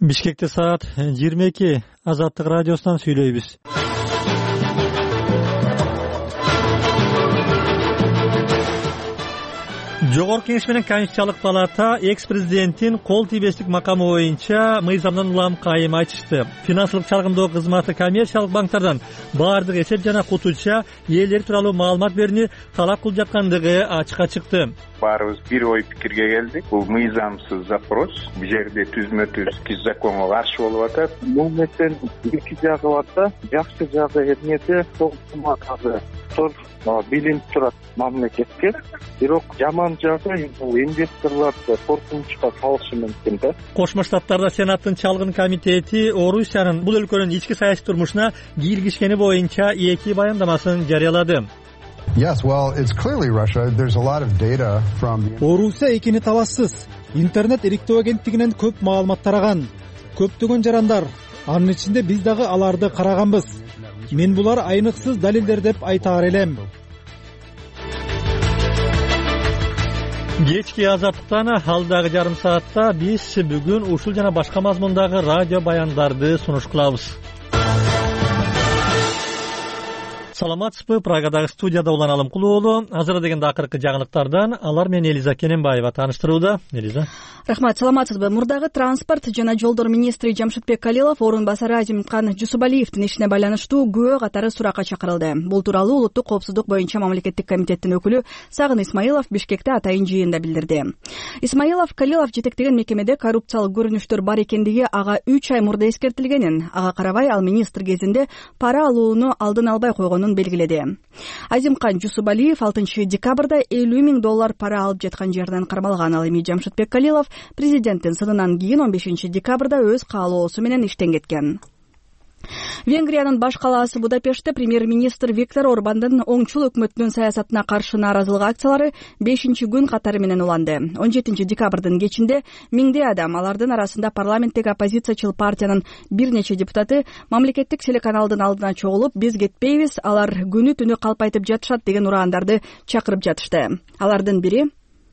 Бишкекте саат 22. Азаттык радиосунан сүйлөйбүз. Жогорку Кеңеш менен Конституциялык палата экс-президенттин кол тийбестик макамы боюнча мыйзамдан улам кайым айтышты. Финансылык чалгындоо кызматы коммерциялык банктардан баардык эсеп жана кутуча ээлери тууралуу маалымат берүүнү талап кылып жаткандыгы ачыкка чыкты. Баарыбыз бир ой пикирге келдик. Бул мыйзамсыз запрос. Бул жерде түзмө-түз законго каршы болуп атат. Бул нерсенин эки жагы бар да. Жакшы жагы эмнеде толуктуу билинип турат мамлекетке. Бирок жаман жагы бул инвесторлорду коркунучка салышы мүмкүн да. Кошмо Штаттарда Сенаттын чалгын комитети Орусиянын бул өлкөнүн ички саясий турмушуна кийлигишкени боюнча эки баяндамасын жарыялады. Орусия экени табассыз. Интернет иликтөө агенттигинен көп маалымат тараган. Көптөгөн жарандар. Анын ичинде биз дагы аларды караганбыз. Мен булар айныксыз далилдер деп айтаар элем. Кечки Азаттыктан алдагы жарым саатта биз бүгүн ушул жана башка мазмундагы радио баяндарды сунуш кылабыз. Саламатсызбы? Прагадагы студияда Улан Алымкулуу уулу. Азыр дегенде акыркы жаңылыктардан алар менен Элиза Кененбаева тааныштырууда. Элиза. Рахмат, саламатсызбы? Мурдагы транспорт жана жолдор министри Жамшитбек Калилов орун басары Азимкан Жусупалиевдин ишине байланыштуу күбө катары суракка чакырылды. Бул тууралуу улуттук коопсуздук боюнча мамлекеттик комитеттин өкүлү Сагын Исмаилов Бишкекте атайын жыйында билдирди. Исмаилов Калилов жетектеген мекемеде коррупциялык көрүнүштөр бар экендиги ага 3 ай мурда эскертилгенин, ага карабай ал министр кезинде пара алууну алдын албай койгонун белгиледи. Азимкан Жусупалиев 6 декабрда $50,000 пара алып жаткан жерден кармалган. Ал эми Жамшитбек Калилов президенттин сынынан кийин 15 декабрда өз каалоосу менен иштен кеткен. Венгриянын баш калаасы Будапештте премьер-министр Виктор Орбандын оңчул өкмөтүнүн саясатына каршы нааразылык акциялары 5-күн катары менен уланды. 17 декабрдын кечинде миңдей адам, алардын арасында парламенттеги оппозициячыл партиянын бир нече депутаты мамлекеттик телеканалдын алдына чогулуп, биз кетпейбиз, алар күнү түнү калпайтып жатышат деген ураандарды чакырып жатышты. Алардын бири: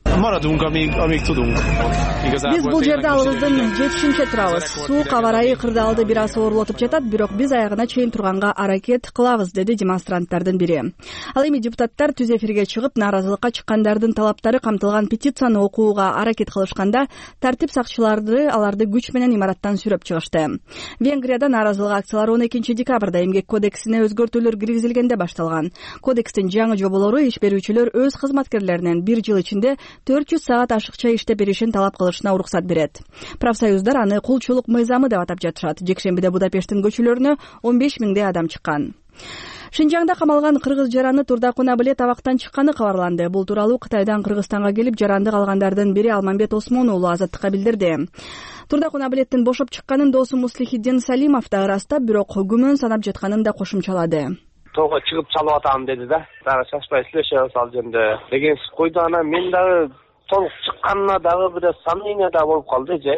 Биз бул жерде алыбыздын жетишинче турабыз. Суук аба ырайы кырдаалды бир аз оорлотуп жатат, бирок биз аягына чейин турганга аракет кылабыз, деди демонстранттардын бири. Ал эми депутаттар түз эфирге чыгып, нааразылыкка чыккандардын талаптары камтылган петицияны окууга аракет кылышканда, тартип сакчылары аларды күч менен имараттан сүрөп чыгышты. Венгрияда нааразылык акциялары 12 декабрда эмгек кодексине өзгөртүүлөр киргизилгенде башталган. Кодекстин жаңы жоболору иш берүүчүлөр өз кызматкерлеринен 1 жыл ичинде 400 саат ашыкча иштеп беришин талап кылышына уруксат берет. Профсоюздар аны кулчулук мыйзамы деп атап жатышат. Жекшембиде Будапешттин көчөлөрүнө 15,000 адам чыккан. Шинжаңда камалган кыргыз жараны Турдакун Абылет абактан чыкканы кабарланды. Бул тууралуу Кытайдан Кыргызстанга келип жаранды калгандардын бири Алмамбет Осмон уулу Азаттыкка билдирди. Турдакун Абылеттин бошоп чыкканын досу Муслихиддин Салимов да ырастап, бирок күмөн санап жатканын да кошумчалады. Тоого чыгып чалып атам деди да. Дагы чачпай сүйлөшөбүз ал жөнүндө деген койду. Анан мен дагы толук чыкканына дагы бир сомнение да болуп калды же.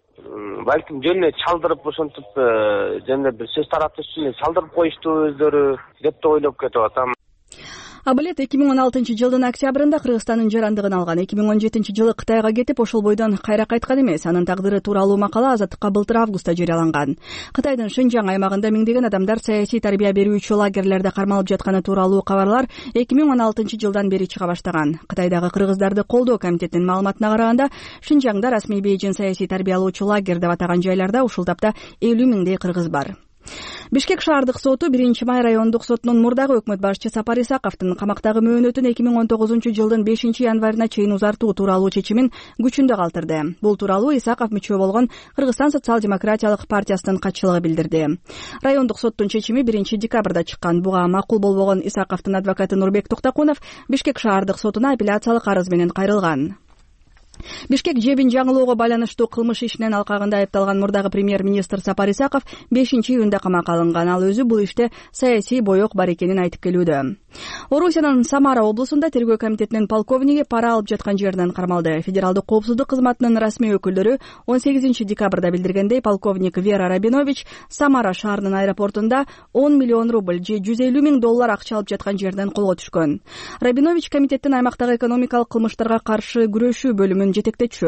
Балким жөнүнө чалдырып ошентип жөнүндө бир сөз таратыш үчүн чалдырып коюшту өздөрү деп да ойлоп кетип атам. Абылет 2016 жылдын октябрында Кыргызстандын жарандыгын алган. 2017 жылы Кытайга кетип, ошол бойдон кайра кайткан эмес. Анын тагдыры тууралуу макала Азаттыкка былтыр августта жарыяланган. Кытайдын Шинжаң аймагында миңдеген адамдар саясий тарбия берүүчү лагерлерде кармалып жатканы тууралуу кабарлар 2016 жылдан бери чыга баштаган. Кытайдагы кыргыздарды колдоо комитетинин маалыматына караганда, Шинжаңда расмий Бейжин саясий тарбиялоочу лагерь деп атаган жайларда ушул тапта 50,000 кыргыз бар. Бишкек шаардык соту 1 май райондук сотунун мурдагы өкмөт башчы Сапар Исаковдун камактагы мөөнөтүн 2019 жылдын 5 январына чейин узартуу тууралуу чечимин күчүндө калтырды. Бул тууралуу Исаков мүчө болгон Кыргызстан социал-демократиялык партиясынын катчылыгы билдирди. Райондук соттун чечими 1 декабрда чыккан. Буга макул болбогон Исаковдун адвокаты Нурбек Токтакунов Бишкек шаардык сотуна апелляциялык арыз менен кайрылган. Бишкек жебин жаңылоого байланыштуу кылмыш ишинен алкагында айыпталган мурдагы премьер-министр Сапар Исаков 5 июнда камакка алынган. Ал өзү бул иште саясий боек бар экенин айтып келүүдө. Орусиянын Самара облусунда тергөө комитетинин полковниги пара алып жаткан жерден кармалды. Федералдык коопсуздук кызматынын расмий өкүлдөрү 18 декабрда билдиргендей, полковник Вера Рабинович Самара шаарынын аэропортунда 10 миллион рубль же $150,000 акча алып жаткан жерден колго түшкөн. Рабинович комитеттин аймактагы экономикалык кылмыштарга каршы күрөшүү бөлүмүн жетектечү.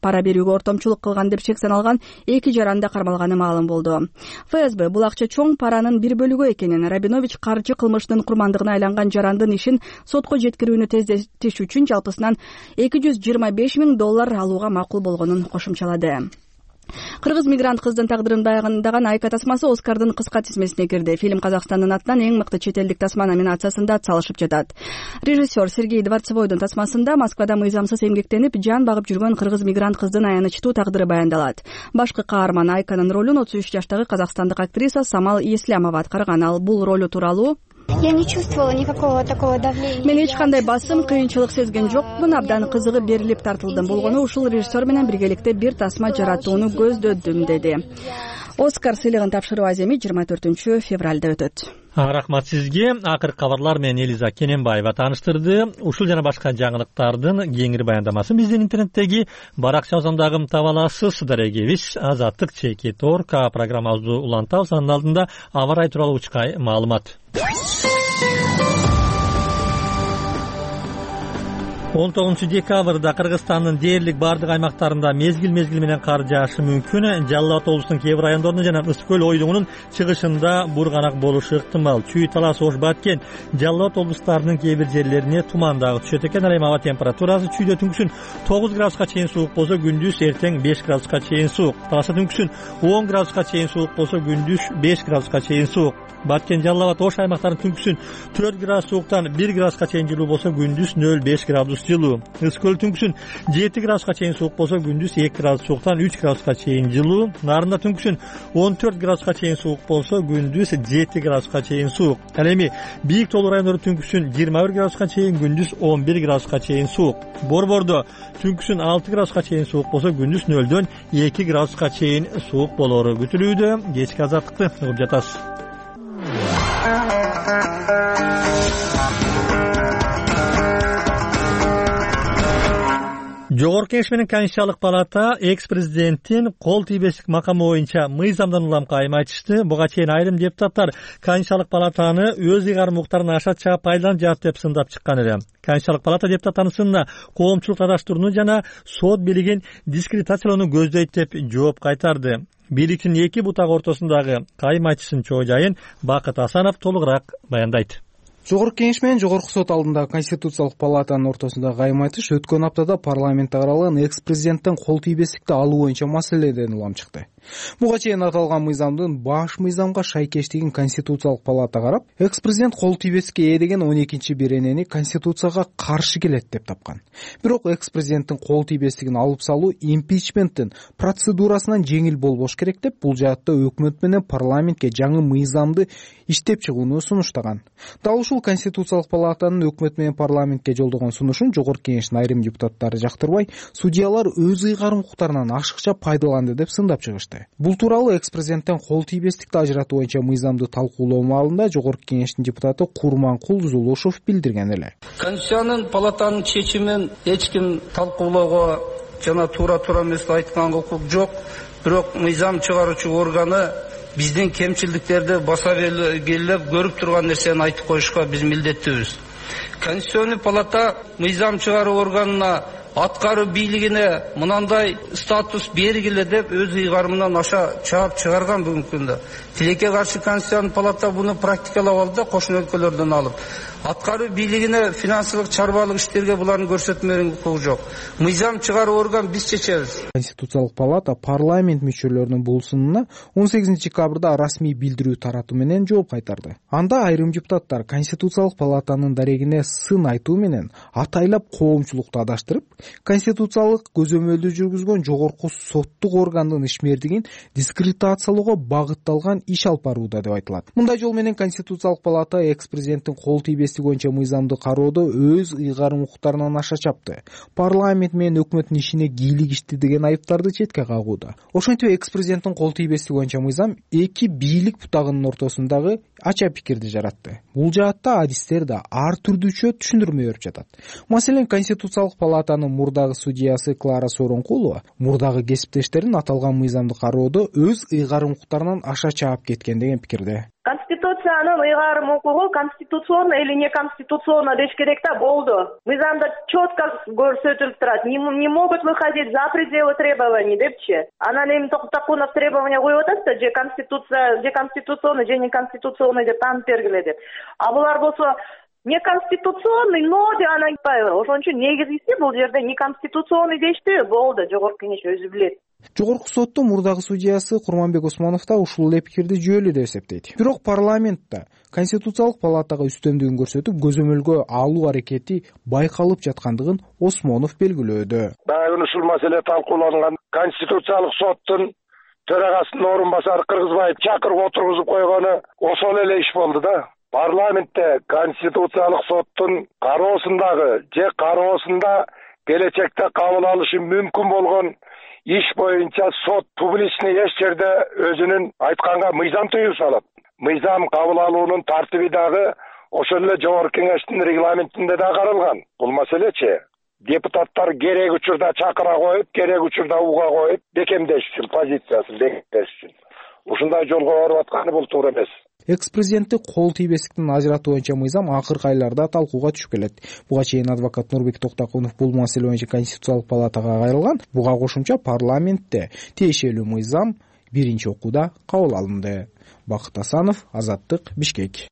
пара берүүгө ортомчулук кылган деп шек саналган 2 жаранда кармалганы маалым болду. ФСБ бул акча чоң паранын бир бөлүгү экенин, Рабинович каржы кылмышынын курмандыгына айланган жарандын ишин сотко жеткирүүнү тездетиш үчүн жалпысынан $225,000 алууга макул болгонун кошумчалады. Кыргыз мигрант кыздын тагдырын баяндаган Айка тасмасы Оскардын кыска тизмесине кирди. Фильм Казакстандын атынан эң мыкты чет элдик тасма номинациясында атсалышып жатат. Режиссер Сергей Дворцевойдун тасмасында Москвада мыйзамсыз эмгектенип жан багып жүргөн кыргыз мигрант кыздын аянычтуу тагдыры баяндалат. Башкы каарман Айканын ролун 33 жаштагы казакстандык актриса Самал Еслямова аткарган. Ал бул ролу тууралуу: Я не чувствовала никакого такого давления. Мен эч кандай басым, кыйынчылык сезген жокмун, абдан кызыгып берилип тартылдым. Болгону ушул режиссер менен биргеликте бир тасма жаратууну көздөдүм, деди. Оскар сыйлыгын тапшыруу аземи 24 февралда өтөт. Рахмат сизге. Акыркы кабарлар менен Элиза Кененбаева тааныштырды. Ушул жана башка жаңылыктардын кеңири баяндамасын биздин интернеттеги баракча озондагы таба аласыз. Дарегебиз Азаттык Чекит.org программабызды улантабыз. Анын алдында аба ырайы тууралуу учкай маалымат. 19 декабрда Кыргызстандын дээрлик бардык аймактарында мезгил менен кар жаашы мүмкүн. Жалал Абад облусунун кээ бир райондорунда жана Ысык көл ойдуңунун чыгышында бурганак болушу ыктымал. Чүй, Талас, Ош, Баткен, Жалал Абад облустарынын кээ бир жерлерине туман дагы түшөт экен. Ал эми аба температурасы чүйдө түнкүсүн 9 градуска чейин суук болсо, күндүз эртең 5 градуска чейин суук. Таласта түнкүсүн 10 градуска чейин суук болсо, күндүз 5 градуска чейин суук. Баткен, Жалал Абад, Ош аймактарынын түнкүсүн 4 градус сууктан 1 градуска чейин жылуу болсо, күндүз 0,5 градус жылуу. Ысык көл түнкүсүн 7 градуска чейин суук болсо, күндүз 2 градус сууктан 3 градуска чейин жылуу. Нарында түнкүсүн 14 градуска чейин суук болсо, күндүз 7 градуска чейин суук. Ал эми бийик тоолуу райондордо түнкүсүн 21 градуска чейин, күндүз 11 градуска чейин суук. Борбордо түнкүсүн 6 градуска чейин суук болсо, күндүз 0-дөн 2 градуска чейин суук болору күтүлүүдө. Кечки азаттыкты угуп жатасыз. Жогорку Кеңеш менен Конституциялык палата экс-президенттин кол тийбестик макамы боюнча мыйзамдан улам кайым айтышты. Буга чейин айрым депутаттар Конституциялык палатаны өз ыйгарым укуктарын аша чаап пайдаланып жатат деп сындап чыккан эле. Конституциялык палата депутаттарынын сынына коомчулук адаштырууну жана сот бийлигин дискредитациялоону көздөйт деп жооп кайтарды. Бийликтин эки бутак ортосундагы кайым айтышынын чоо жайын Бакыт Асанов толугураак баяндайт. Жогорку Кеңеш менен Жогорку сот алдындагы Конституциялык палатанын ортосундагы кайым айтыш өткөн аптада парламентте каралган экс-президенттен кол тийбестикти алуу боюнча маселеден улам чыкты. Буга чейин аталган мыйзамдын баш мыйзамга шайкештигин Конституциялык палата карап, экс-президент кол тийбестикке ээ деген 12 беренени Конституцияга каршы келет деп тапкан. Бирок экс-президенттин кол тийбестигин алып салуу импичменттин процедурасынан жеңил болбош керек деп бул жаатта өкмөт менен парламентке жаңы мыйзамды иштеп чыгууну сунуштаган. Дал ушул Конституциялык палатанын өкмөт менен парламентке жолдогон сунушун Жогорку Кеңештин айрым депутаттары жактырбай, судьялар өз ыйгарым укуктарынан ашыкча пайдаланды деп сындап чыгышты. Бул тууралуу экс-президенттен кол тийбестикти ажыратуу боюнча мыйзамды талкуулоо маалында Жогорку Кеңештин депутаты Курманкул Зулушев билдирген эле. Конституциянын палатанын чечимин эч ким талкуулоого жана туура эмес айтканга укук жок. Бирок мыйзам чыгаруучу органы биздин кемчилдиктерди баса белгилеп көрүп турган нерсени айтып коюшка биз милдеттүүбүз. Конституционный палата мыйзам чыгаруу органына аткаруу бийлигине мынандай статус бергиле деп өз ыйгарымынан аша чаап чыгарган бүгүнкү күндө. Тилекке каршы Конституционный палата буну практикалап алды, кошуна өлкөлөрдөн алып. Аткаруу бийлигине финансылык чарбалык иштерге булардын көрсөтмөлөрүн укугу жок. Мыйзам чыгаруу орган биз чечебиз. Конституциялык палата парламент мүчөлөрүнүн бул сунуна 18 декабрда расмий билдирүү таратуу менен жооп кайтарды. Анда айрым депутаттар Конституциялык палатанын дарегине сын айтуу менен атайлап коомчулукту адаштырып, конституциялык көзөмөлдү жүргүзгөн жогорку соттук органдын ишмердигин дискредитациялоого багытталган иш алып барууда деп айтылат. Мындай жол менен Конституциялык палата экс-президенттин кол тийбестиги боюнча мыйзамды кароодо өз ыйгарым укуктарынан аша чапты. Парламент менен өкмөттүн ишине кийлигишти деген айыптарды четке кагууда. Ошентип экс-президенттин кол тийбестиги боюнча мыйзам эки бийлик бутагынын ортосундагы ача пикирди жаратты. Бул жаатта адистер да ар түрдүүчө түшүндүрмө берип жатат. Маселен, Конституциялык палатанын мурдагы судьясы Клара Сооронкулова мурдагы кесиптештерин аталган мыйзамды кароодо өз ыйгарым укуктарынан аша чаап кеткен деген пикирде. Конституция конституциянын ыйгарым укугу конституционно или не конституционно деш керек да, болду. Мыйзамда четко көрсөтүлүп турат. Не могут выходить за пределы требований депчи. Анан эми Токутакунов требования коюп атат да, же конституционный, же не конституционный деп таанып бергиле деп. А булар болсо не конституционный, но деп анан ошон үчүн негизгиси бул жерде не конституционный дешти, болду. Жогорку Кеңеш өзү билет. Жогорку соттун мурдагы судьясы Курманбек Осмонов да ушул эле пикирди жүйөлүү деп эсептейт. Бирок парламентте Конституциялык палатага үстөмдүгүн көрсөтүп, көзөмөлгө алуу аракети байкалып жаткандыгын Осмонов белгилөөдө. Дагы ушул маселе талкууланган. Конституциялык соттун төрагасынын орун басары Кыргызбаев чакырып отургузуп койгону ошол эле иш болду да. Парламентте Конституциялык соттун кароосунда келечекте кабыл алышы мүмкүн болгон иш боюнча сот публичный эч жерде өзүнүн айтканга мыйзам тыюу салат. Мыйзам кабыл алуунун тартиби дагы ошол эле Жогорку Кеңештин регламентинде да каралган. Бул маселечи депутаттар керек учурда чакыра коюп, керек учурда уга коюп, бекемдеш үчүн, позициясын бекемдеш үчүн. Ушундай жолго барып атканы бул туура эмес. Экс-президентти кол тийбестиктен ажыратуу боюнча мыйзам акыркы айларда талкууга түшүп келет. Буга чейин адвокат Нурбек Токтакунов бул маселе боюнча Конституциялык палатага кайрылган. Буга кошумча парламентте тиешелүү мыйзам биринчи окууда кабыл алынды. Бакыт Асанов, Азаттык, Бишкек.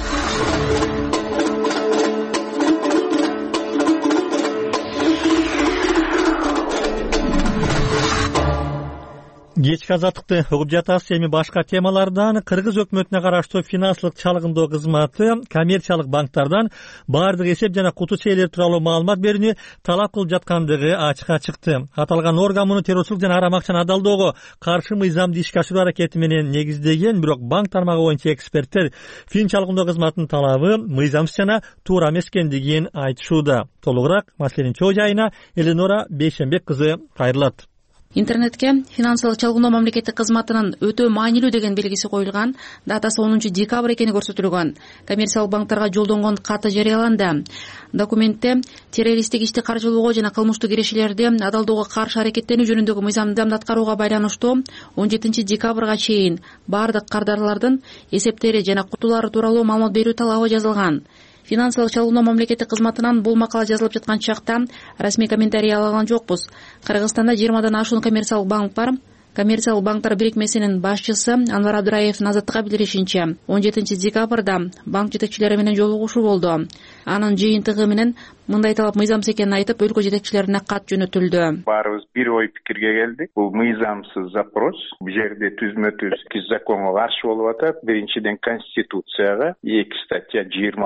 Кечки Азаттыкты угуп жатасыз. Эми башка темалардан Кыргыз өкмөтүнө караштуу финансылык чалгындоо кызматы коммерциялык банктардан баардык эсеп жана куту чейлер тууралуу маалымат берүүнү талап кылып жаткандыгы ачыкка чыкты. Аталган орган муну террорчулук жана арам акчаны адалдоого каршы мыйзамды ишке ашыруу аракети менен негиздеген, бирок банк тармагы боюнча эксперттер фин чалгындоо кызматынын талабы мыйзамсыз жана туура эмес экендигин айтышууда. Толугураак маселенин чоо жайына Эленора Бейшенбек кызы кайрылат. Интернетке финансылык чалгындоо мамлекеттик кызматынын өтө маанилүү деген белгиси коюлган, датасы 10 декабрь экени көрсөтүлгөн. Коммерциялык банктарга жолдонгон каты жарыяланды. Документте террористтик ишти каржылоого жана кылмыштуу кирешелерди адалдоого каршы аракеттенүү жөнүндөгү мыйзамды аткарууга байланыштуу 17 декабрга чейин баардык кардарлардын эсептери жана кутулары тууралуу маалымат берүү талабы жазылган. Финансылык чалгындоо мамлекеттик кызматынан бул макала жазылып жаткан чакта расмий комментарий ала алган жокпуз. Кыргызстанда 20дан ашуун коммерциялык банк бар. Коммерциялык банктар бирикмесинин башчысы Анвар Абдыраевдин Азаттыкка билдиришинче, 17 декабрда банк жетекчилери менен жолугушуу болду. Анын жыйынтыгы менен мындай талап мыйзамсыз экенин айтып, өлкө жетекчилерине кат жөнөтүлдү. Баарыбыз бир ой пикирге келдик. Бул мыйзамсыз запрос. Бул жерде түзмө-түз законго каршы болуп атат. Биринчиден Конституцияга, 2 статья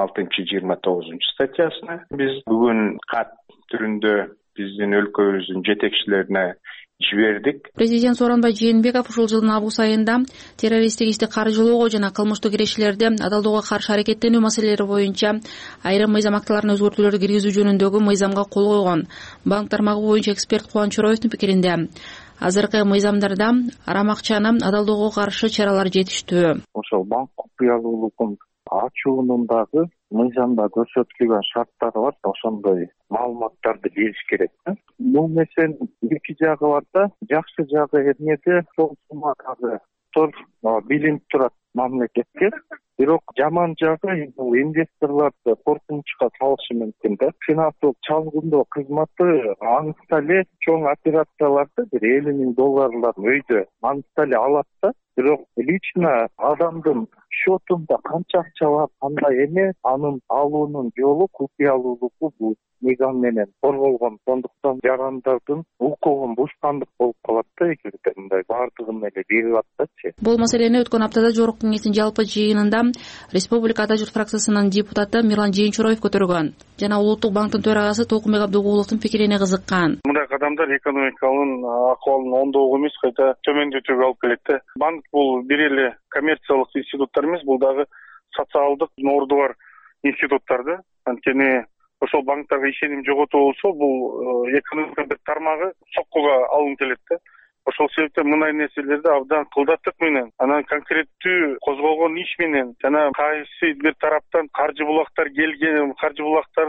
26-29 статьясына. Биз бүгүн кат түрүндө биздин өлкөбүздүн жетекчилерине жибердик. Президент Сооронбай Жээнбеков ушул жылдын август айында террористтик ишти каржылоого жана кылмыштуу кирешелерди адалдоого каршы аракеттенүү маселелери боюнча айрым мыйзам актыларына өзгөртүүлөр киргизүү жөнүндөгү мыйзамга кол койгон. Банк тармагы боюнча эксперт Кубаныч Чороевдин пикиринде, азыркы мыйзамдарда арам акчаны адалдоого каршы чаралар жетиштүү. Ошол банк купуялуулугун ачуунун дагы мыйзамда көрсөтүлгөн шарттары бар. Ошондой маалыматтарды бериш керек. Бул нерсенин эки жагы бар да, жакшы жагы эмнеде сол суммадагы билинип турат мамлекетке. Бирок жаман жагы бул инвесторлорду коркунучка салышы мүмкүн да. Финансылык чалгындоо кызматы аңызда эле чоң операцияларды $50,000 өйдө аңызда эле алат да. Бирок лично адамдын счетунда канча акча бар, кандай эмес, анын алуунун жолу купуялуулугу бул мыйзам менен корголгон. Сондуктан жарандардын укугун бушкандык болуп калат да, эгерде мындай баардыгын эле берип атсачы. Бул маселени өткөн аптада Жогорку Кеңештин жалпы жыйынында Республика Ата журт фракциясынын депутаты Мирлан Жээнчуроев көтөргөн жана Улуттук банктын төрагасы Толкунбек Абдыгуловдун пикирине кызыккан. Мындай кадамдар экономиканын акыбалын оңдоого эмес, кайта төмөндөтүүгө алып келет. Банк бул бир эле коммерциялык институттар эмес, бул дагы социалдык орду бар институттар да. Анткени ошол банктарга ишеним жоготуу болсо, бул экономика бир тармагы соккуга алынып келет да. Ошол себептен мындай нерселерди абдан кылдаттык менен, анан конкреттүү козголгон иш менен жана кайсы бир тараптан каржы булактар келген, каржы булактарын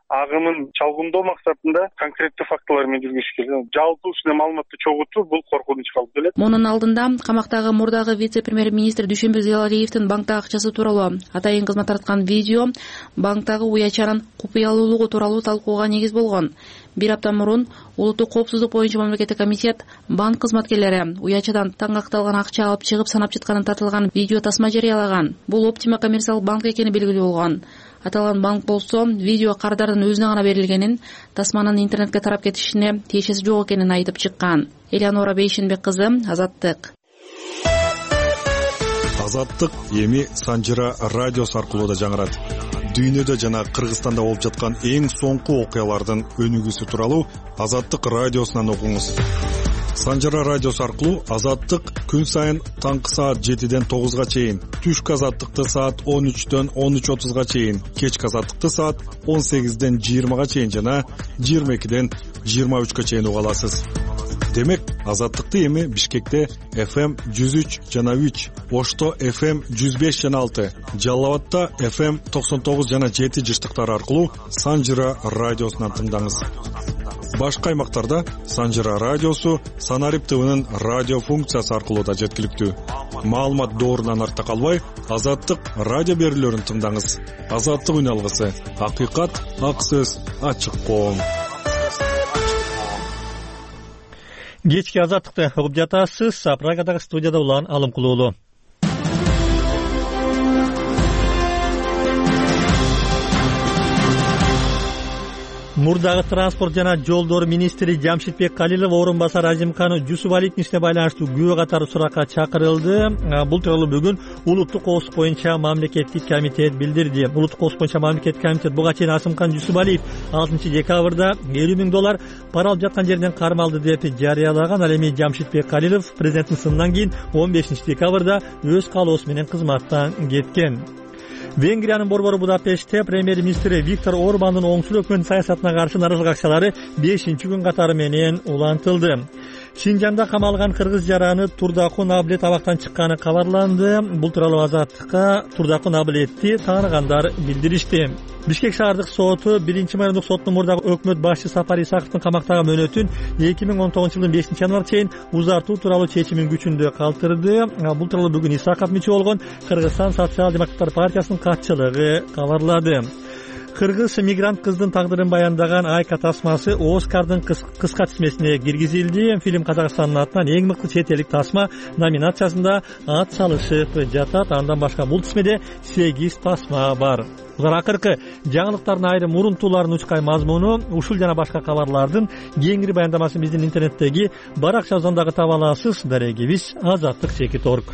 агымын чалгындоо максатында конкреттүү фактылар менен жүргүзүш керек. Жалпы ушундай маалыматты чогултуу бул коркунучка алып келет. Мунун алдында камактагы мурдагы вице-премьер-министр Дүйшөнбек Зыялалиевдин банктагы акчасы тууралуу атайын кызмат тараткан видео банктагы уячанын купуялуулугу тууралуу талкууга негиз болгон. Бир апта мурун улуттук коопсуздук боюнча мамлекеттик комитет банк кызматкерлери уячадан таңакталган акча алып чыгып санап жатканын тартылган видео тасма жарыялаган. Бул Optima коммерциялык банк экени белгилүү болгон. Аталган банк болсо видео кардардын өзүнө гана берилгенин, тасманын интернетке тарап кетишине тиешеси жок экенин айтып чыккан. Элеонора Бейшенбек кызы, Азаттык. Азаттык эми Санжыра радиосу аркылуу да жаңырат. Дүйнөдө жана Кыргызстанда болуп жаткан эң соңку окуялардын өнүгүүсү тууралуу Азаттык радиосунан окуңуз. Санжыра радиосу аркылуу Азаттык күн сайын таңкы саат 7ден 9га чейин, түшкү Азаттыкты саат 13дөн 13:30га чейин, кечки Азаттыкты саат 18ден 20га чейин жана 22ден 23га чейин уга аласыз. Демек, Азаттыкты эми Бишкекте FM 103 жана 3, Ошто FM 105 жана 6, Жалал Абадта FM 99 жана 7 жыштыктар аркылуу Санжыра радиосунан тыңдаңыз. Башка аймактарда Санжыра радиосу Санарип ТВнын радио функциясы аркылуу да жеткиликтүү. Маалымат доорунан артта калбай, Азаттык радио берүүлөрүн тыңдаңыз. Азаттык үн алгысы, акыйкат, ак сөз, ачык коом. Кечки Азаттыкты угуп жатасыз. Прагадагы студияда Улан Алымкулуулу. Мурдагы транспорт жана жолдор министри Жамшитбек Калилов орун басар Азимкан Жусупалиевдин ишине байланыштуу күбө катары суракка чакырылды. Бул тууралуу бүгүн улуттук коопсуздук боюнча мамлекеттик комитет билдирди. Улуттук коопсуздук боюнча мамлекеттик комитет буга чейин Азимкан Жусупалиев 6 декабрда $50,000 пара алып жаткан жерден кармалды деп жарыялаган. Ал эми Жамшитбек Калилов президенттин сынынан кийин 15 декабрда өз каалоосу менен кызматтан кеткен. Венгриянын борбору Будапештте премьер-министри Виктор Орбандын оңчул өкмөттүн саясатына каршы нааразылык акчалары 5-күн катары менен улантылды. Шинжанда камалган кыргыз жараны Турдакун Аблет абактан чыкканы кабарланды. Бул тууралуу Азаттыкка Турдакун Аблетти тааныгандар билдиришти. Бишкек шаардык соту 1-майрымдык соттун мурдагы өкмөт башчы Сапар Исаковдун камактагы мөөнөтүн 2019-жылдын 5-январга чейин узартуу тууралуу чечимин күчүндө калтырды. Бул тууралуу бүгүн Исаков мүчө болгон Кыргызстан социал-демократтар партиясынын катчылыгы кабарлады. Кыргыз мигрант кыздын тагдырын баяндаган Айка тасмасы Оскардын кыска тизмесине киргизилди. Фильм Казакстандын атынан эң мыкты чет элдик тасма номинациясында ат салышып жатат. Андан башка бул тизмеде 8 тасма бар. Булар акыркы жаңылыктардын айрым урунтууларын учкай мазмуну, ушул жана башка кабарлардын кеңири баяндамасын биздин интернеттеги баракчабыздан дагы таба аласыз. Дарегибиз Азаттык.org.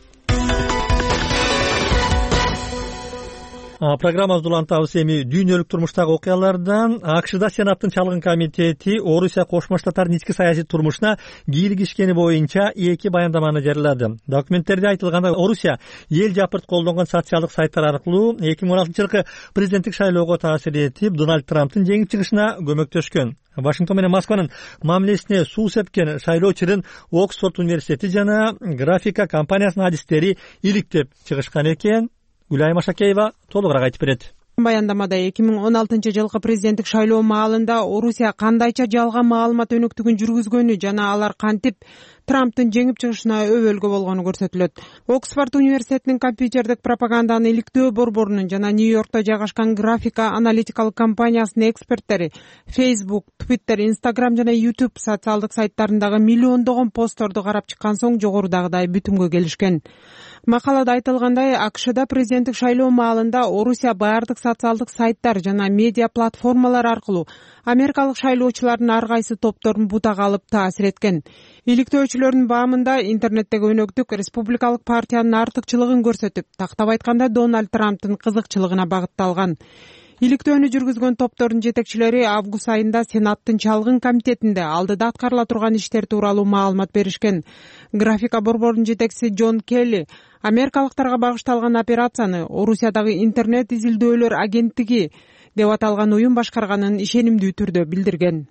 Программабызды улантабыз эми дүйнөлүк турмуштагы окуялардан. АКШда Сенаттын чалгын комитети Орусия Кошмо Штаттардын ички саясий турмушуна кийлигишкени боюнча 2 баяндаманы жарыялады. Документтерде айтылгандай, Орусия эл жапырт колдонгон социалдык сайттар аркылуу 2016-жылкы президенттик шайлоого таасир этип, Дональд Трамптын жеңип чыгышына көмөктөшкөн. Вашингтон менен Москванын мамилесине суу сепкен шайлоочунун Оксфорд университети жана графика компаниясынын адистери иликтеп чыгышкан экен. Гүлайым Ашакеева толугураак айтып берет. Баяндамада 2016-жылкы президенттик шайлоо маалында Орусия кандайча жалган маалымат өнөктүгүн жүргүзгөнү жана алар кантип Трамптын жеңип чыгышына өбөлгө болгону көрсөтүлөт. Оксфорд университетинин компьютердик пропаганданы иликтөө борборунун жана Нью-Йоркто жайгашкан графика аналитикалык компаниясынын эксперттери Facebook, Twitter, Instagram жана YouTube социалдык сайттарындагы миллиондогон постторду карап чыккан соң жогорудагыдай бүтүмгө келишкен. Макалада айтылгандай, АКШда президенттик шайлоо маалында Орусия баардык социалдык сайттар жана медиа платформалар аркылуу америкалык шайлоочулардын ар кайсы топторун бутага алып таасир эткен. Иликтөөчүлөрдүн баамында интернеттеги өнөктүк республикалык партиянын артыкчылыгын көрсөтүп, тактап айтканда Дональд Трамптын кызыкчылыгына багытталган. Иликтөөнү жүргүзгөн топтордун жетекчилери август айында Сенаттын чалгын комитетинде алдыда аткарыла турган иштер тууралуу маалымат беришкен. Графика борборунун жетекчиси Джон Келли америкалыктарга багышталган операцияны Орусиядагы интернет изилдөөлөр агенттиги деп аталган уюм башкарганын ишенимдүү түрдө билдирген.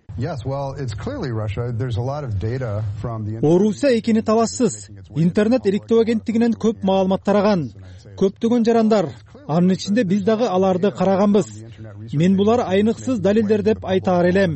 Орусия экени табассыз. Интернет иликтөө агенттигинен көп маалымат тараган. Көптөгөн жарандар, анын ичинде биз дагы аларды караганбыз. мен булар айныксыз далилдер деп айтаар элем,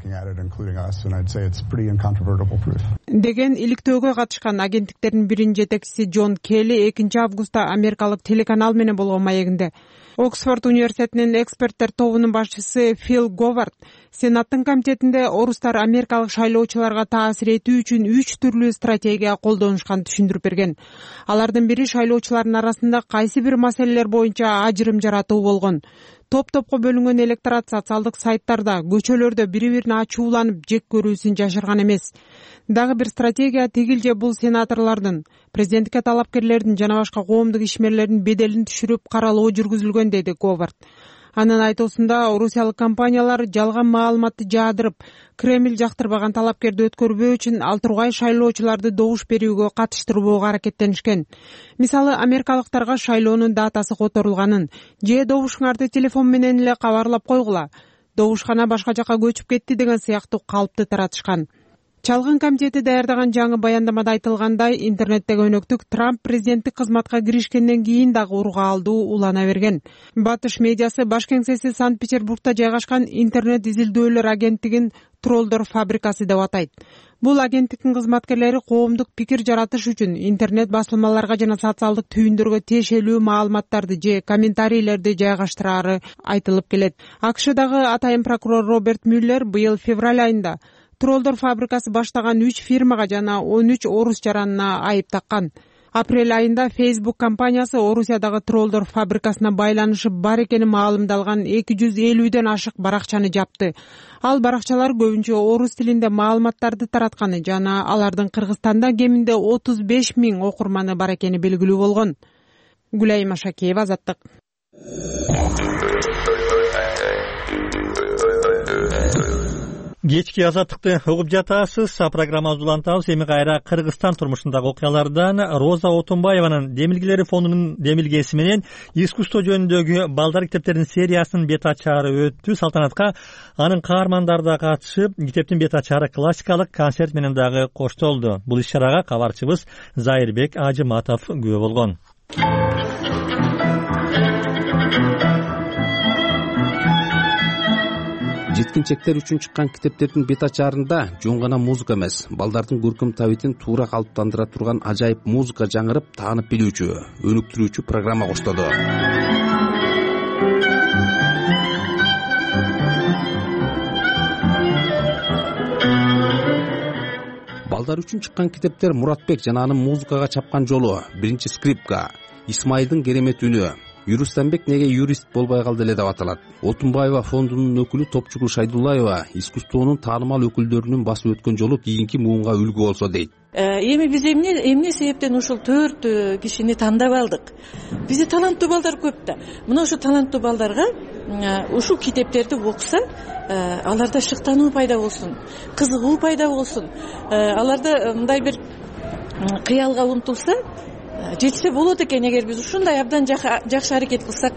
деген иликтөөгө катышкан агенттиктердин биринин жетекчиси Джон Келли 2-августта америкалык телеканал менен болгон маегинде. Оксфорд университетинин эксперттер тобунун башчысы Фил Говард Сенаттын комитетинде орустар америкалык шайлоочуларга таасир этүү үчүн 3 түрлүү стратегия колдонушканын түшүндүрүп берген. Алардын бири шайлоочулардын арасында кайсы бир маселелер боюнча ажырым жаратуу болгон. Топ-топко бөлүнгөн электорат социалдык сайттарда, көчөлөрдө бири-бирине ачууланып жек көрүүсүн жашырган эмес. Дагы бир стратегия тигил же бул сенаторлордун, президенттикке талапкерлердин жана башка коомдук ишмерлердин беделин түшүрүп каралоо жүргүзүлгөн, деди Говард. Анын айтуусунда орусиялык компаниялар жалган маалыматты жаадырып, Кремль жактырбаган талапкерди өткөрбөө үчүн ал тургай шайлоочуларды добуш берүүгө катыштырбоого аракеттенишкен. Мисалы, америкалыктарга шайлоонун датасы которулганын же добушуңарды телефон менен эле кабарлап койгула, добушкана башка жака көчүп кетти деген сыяктуу калпты таратышкан. Чалгын комитети даярдаган жаңы баяндамада айтылгандай, интернеттеги өнөктүк Трамп президенттик кызматка киришкенден кийин дагы урга алдуу улана берген. Батыш медиасы баш кеңсеси Санкт-Петербургда жайгашкан интернет изилдөөлөр агенттигин троллдор фабрикасы деп атайт. Бул агенттиктин кызматкерлери коомдук пикир жаратыш үчүн интернет басылмаларга жана социалдык түйүндөргө тиешелүү маалыматтарды же комментарийлерди жайгаштырары айтылып келет. АКШдагы атайын прокурор Роберт Мюллер быйыл февраль айында троллдор фабрикасы баштаган 3 фирмага жана 13 орус жаранына айып таккан. Апрель айында Facebook компаниясы Орусиядагы троллдор фабрикасына байланышы бар экени маалымдалган 250ден ашык баракчаны жапты. Ал баракчалар көбүнчө орус тилинде маалыматтарды таратканы жана алардын Кыргызстанда кеминде 35 000 окурманы бар экени белгилүү болгон. Гүлайым Ашакеева, Азаттык. Кечки Азаттыкты угуп жатасыз. Программабызды улантабыз. Эми кайра Кыргызстан турмушундагы окуялардан Роза Отунбаеванын Демилгелери фондунун демилгеси менен искусство жөнүндөгү балдар китептеринин сериясынын бет ачары өттү. Салтанатка анын каармандары да катышып, китептин бет ачары классикалык концерт менен дагы коштолду. Бул иш-чарага кабарчыбыз Зайырбек Ажыматов күбө болгон. Жеткинчектер үчүн чыккан китептердин бет ачарында жөн гана музыка эмес, балдардын көркөм табитин туура калыптандыра турган ажайып музыка жаңырып, таанып билүүчү, өнүктүрүүчү программа коштоду. Балдар үчүн чыккан китептер Муратбек жана анын музыкага чапкан жолу, биринчи скрипка, Исмайылдын керемет үнү, Юрустамбек неге юрист болбой калды эле деп аталат. Отунбаева фондунун өкүлү Топчугул Шайдуллаева искусствонун таанымал өкүлдөрүнүн басып өткөн жолу кийинки муунга үлгү болсо дейт. Эми биз эмне себептен ушул 4 кишини тандап алдык? Бизде таланттуу балдар көп да. Мына ошо таланттуу балдарга ушул китептерди окуса, аларда шыктануу пайда болсун, кызыгуу пайда болсун. Аларда мындай бир кыялга умтулса, жетсе болот экен, эгер биз ушундай абдан жакшы аракет кылсак,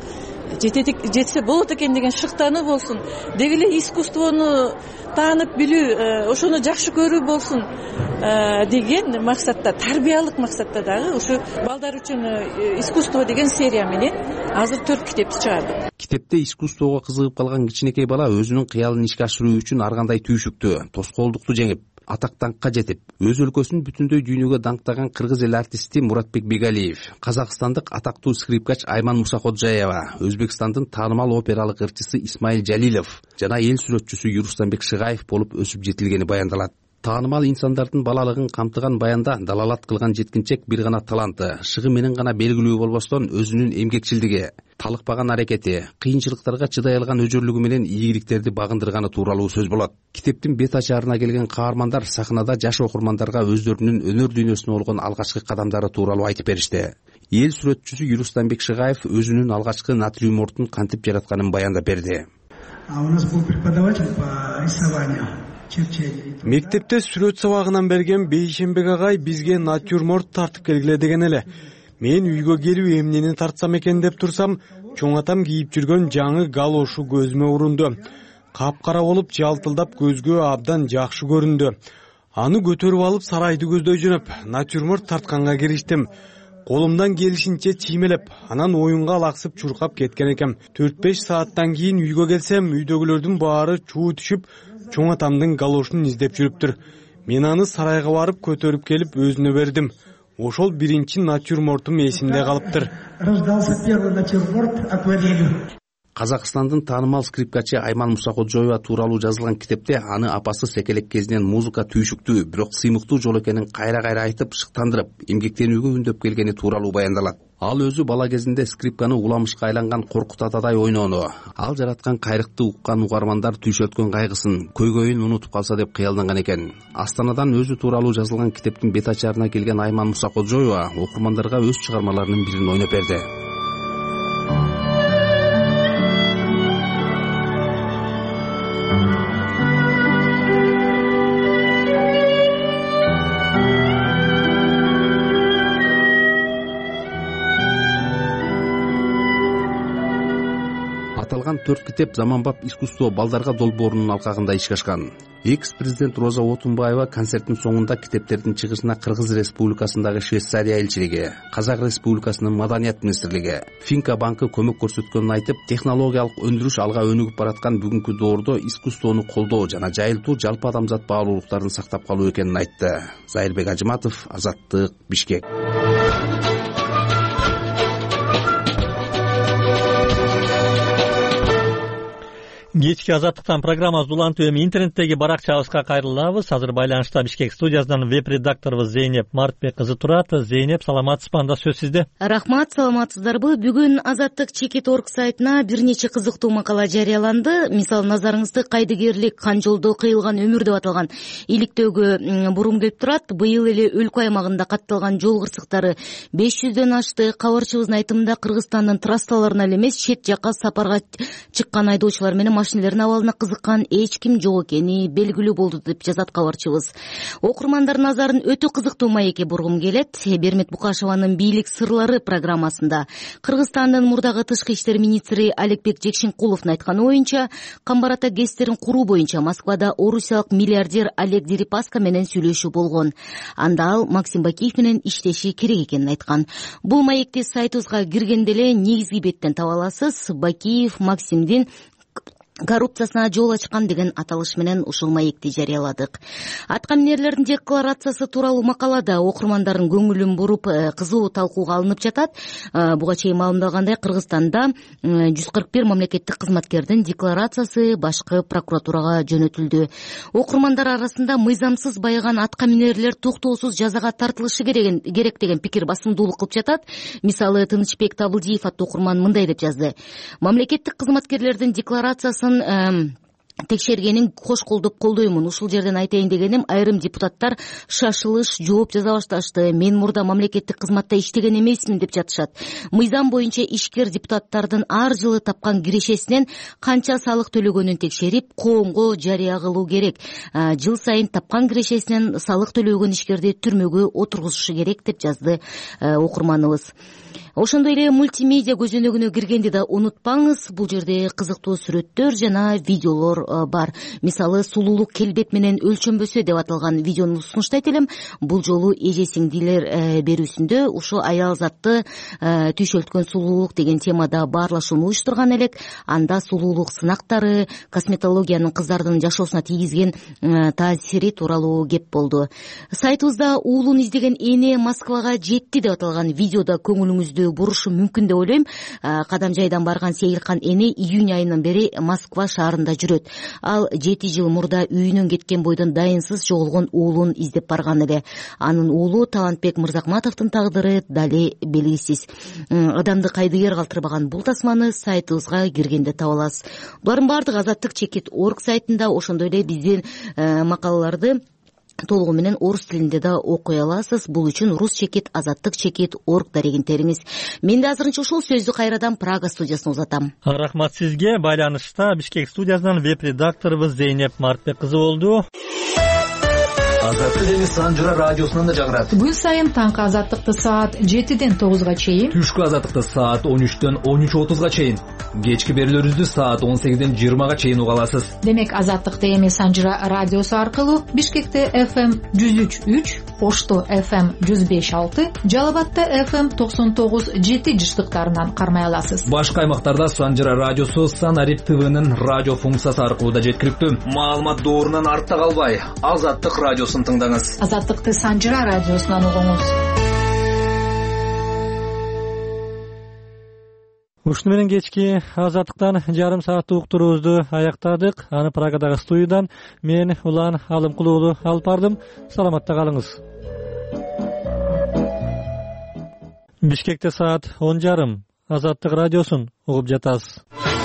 жетсе болот экен деген шыктануу болсун. Деги эле искусствону таанып билүү, ошону жакшы көрүү болсун деген максатта, тарбиялык максатта дагы ушу балдар үчүн искусство деген серия менен азыр 4 китепти чыгардык. Китепте искусствого кызыгып калган кичинекей бала өзүнүн кыялын ишке ашыруу үчүн ар кандай түйшүктү, тоскоолдукту жеңип, атак-даңкка жетип, өз өлкөсүн бүтүндөй дүйнөгө даңктаган кыргыз эл артисти Муратбек Бегалиев, казакстандык атактуу скрипкач Айман Мусаходжаева, Өзбекстандын таанымал опералык ырчысы Исмайыл Жалилов жана эл сүрөтчүсү Юрустамбек Шыгаев болуп өсүп жетилгени баяндалат. Таанымал инсандардын балалыгын камтыган баянда далалат кылган жеткинчек бир гана таланты, шыгы менен гана белгилүү болбостон өзүнүн эмгекчилдиги, талыкпаган аракети, кыйынчылыктарга чыдай алган өжөрлүгү менен ийгиликтерди багындырганы тууралуу сөз болот. Китептин бет ачарына келген каармандар сахнада жаш окурмандарга өздөрүнүн өнөр дүйнөсүнө болгон алгачкы кадамдары тууралуу айтып беришти. Эл сүрөтчүсү Юрустамбек Шыгаев өзүнүн алгачкы натриумортун кантип жаратканын баяндап берди. У нас был преподаватель по рисованию. Мектепте сүрөт сабагынан берген Бейшембек агай бизге натюрморт тартып келгиле деген эле. Мен үйгө келип эмнени тартсам экен деп турсам, чоң атам кийип жүргөн жаңы галошу көзүмө урунду. Капкара болуп жалтылдап көзгө абдан жакшы көрүндү. Аны көтөрүп алып сарайды көздөй жөнөп, натюрморт тартканга кириштим. колумдан келишинче чиймелеп, анан оюнга алаксып чуркап кеткен экем. 4-5 сааттан кийин үйгө келсем, үйдөгүлөрдүн баары чуу түшүп, чоң атамдын галошун издеп жүрүптүр. Мен аны сарайга барып көтөрүп келип өзүнө бердим. Ошол биринчи натюрмортум эсимде калыптыр. Раздался первый натюрморт акварелью. Казакстандын таанымал скрипкачы Айман Мусакожоева тууралуу жазылган китепте аны апасы секелек кезинен музыка түйшүктүү, бирок сыймыктуу жол экенин кайра-кайра айтып, шыктандырып, эмгектенүүгө үндөп келгени тууралуу баяндалат. Ал өзү бала кезинде скрипканы уламышка айланган Коркут атадай ойноону, ал жараткан кайрыкты уккан угармандар түйшөлткөн кайгысын, көйгөйүн унутуп калса деп кыялданган экен. Астанадан өзү тууралуу жазылган китептин бет ачарына келген Айман Мусакожоева окурмандарга өз чыгармаларынын бирин ойноп берди. Аталган 4 китеп заманбап искусство балдарга долбоорунун алкагында ишке ашкан. Экс-президент Роза Отунбаева концерттин соңунда китептердин чыгышына Кыргыз Республикасындагы Швейцария элчилиги, Казак Республикасынын Маданият министрлиги, Финка банкы көмөк көрсөткөнүн айтып, технологиялык өндүрүш алга өнүгүп бараткан бүгүнкү доордо искусствону колдоо жана жайылтуу жалпы адамзат баалуулуктарын сактап калуу экенин айтты. Зайырбек Ажыматов, Азаттык, Бишкек. Кечки Азаттыктан программабызды улантып эми интернеттеги баракчабызга кайрылабыз. Азыр байланышта Бишкек студиясынан веб-редакторубуз Зейнеп Мартбек кызы турат. Зейнеп, саламатсызбы? Анда сөз сизде. Рахмат, саламатсыздарбы? Бүгүн Азаттык.org сайтына бир нече кызыктуу макала жарыяланды. Мисалы, назарыңызды кайдыгерлик кан жолдо кыйылган өмүр деп аталган иликтөөгө бурум келип турат. Быйыл эле өлкө аймагында катталган жол кырсыктары 500дөн ашты. Кабарчыбыздын айтымында Кыргызстандын трассаларына эле эмес, чет жакка сапарга чыккан айдоочулар менен машинелердин абалына кызыккан эч ким жок экени белгилүү болду деп жазат кабарчыбыз. Окурмандардын назарын өтө кызыктуу маекке бургум келет. Бермет Букашеванын бийлик сырлары программасында Кыргызстандын мурдагы тышкы иштер министри Аликбек Жекшинкуловдун айтканы боюнча, Камбарата ГЭСтерин куруу боюнча Москвада орусиялык миллиардер Олег Дерипаска менен сүйлөшүү болгон. Анда ал Максим Бакиев менен иштеши керек экенин айткан. Бул маекти сайтыбызга киргенде эле негизги беттен таба аласыз. Бакиев Максимдин коррупциясына жол ачкан деген аталыш менен ушул маекти жарыяладык. Аткаминерлердин декларациясы тууралуу макалада окурмандардын көңүлүн буруп, кызуу талкууга алынып жатат. Буга чейин маалымдалгандай, Кыргызстанда 141 мамлекеттик кызматкердин декларациясы башкы прокуратурага жөнөтүлдү. Окурмандар арасында мыйзамсыз байыган аткаминерлер токтоосуз жазага тартылышы керек деген пикир басымдуулук кылып жатат. Мисалы, Тынычбек Табылдиев аттуу окурман мындай деп жазды: мамлекеттик кызматкерлердин декларациясын текшергенин кош колдоп колдоймун. Ушул жерден айтайын дегеним, айрым депутаттар шашылыш жооп жаза башташты. Мен мурда мамлекеттик кызматта иштеген эмесмин деп жатышат. Мыйзам боюнча ишкер депутаттардын ар жылы тапкан кирешесинен канча салык төлөгөнүн текшерип, коомго жарыя кылуу керек. Жыл сайын тапкан кирешесинен салык төлөгөн ишкерди түрмөгө отургузушу керек деп жазды окурманыбыз. Ошондой эле мультимедиа көзөнөгүнө киргенди да унутпаңыз. Бул жерде кызыктуу сүрөттөр жана видеолор бар. Мисалы, сулуулук келбет менен өлчөнбөсө деп аталган видеону сунуштайт элем. Бул жолу эже сиңдилер берүүсүндө ушу аял затты түйшөлткөн сулуулук деген темада баарлашууну уюштурган элек. Анда сулуулук сынактары, косметологиянын кыздардын жашоосуна тийгизген таасири тууралуу кеп болду. Сайтыбызда уулун издеген эне Москвага жетти деп аталган видеодо көңүлүңүздү бурушу мүмкүн деп ойлойм. Кадам жайдан барган Сейилкан эне июнь айынан бери Москва шаарында жүрөт. Ал 7 жыл мурда үйүнөн кеткен бойдон дайынсыз жоголгон уулун издеп барган эле. Анын уулу Талантбек Мырзакматовдун тагдыры дали белгисиз. Адамды кайдыгер калтырбаган бул тасманы сайтыбызга киргенде таба аласыз. Булардын баардыгы Азаттык.org сайтында, ошондой эле биздин макалаларды толугу менен орус тилинде да окуй аласыз. Бул үчүн rus.azattik.org дарегин териңиз. Мен да азырынча ушул сөздү кайрадан Прага студиясына узатам. Рахмат сизге. Байланышта Бишкек студиясынан веб-редакторубуз Зейнеп Мартбек кызы болду. Азаттык жана Санжыра радиосунан да жаңырат. Күн сайын таңкы Азаттыкты саат 7ден 9га чейин, түшкү Азаттыкты саат 13дөн 13:30га чейин, кечки берүүлөрүбүздү саат 18ден 20га чейин уга аласыз. Демек Азаттыкты эми Санжыра радиосу аркылуу Бишкекте FM 103.3, Ошто FM 105.6, Жалал Абадта FM 99.7 жыштыктарынан кармай аласыз. Башка аймактарда Санжыра радиосу Санарип ТВнын радио функциясы аркылуу да жеткиликтүү. Маалымат доорунан артта калбай, Азаттык радиосун тыңдаңыз. Азаттыкты Санжыра радиосунан угуңуз. Ушуну менен кечки Азаттыктан жарым сааттык уктуруубузду аяктадык. Аны Прагадагы студиядан мен Улан Алымкул уулу алып бардым. Саламатта калыңыз. Бишкекте саат 10:30. Азаттык радиосун угуп жатасыз.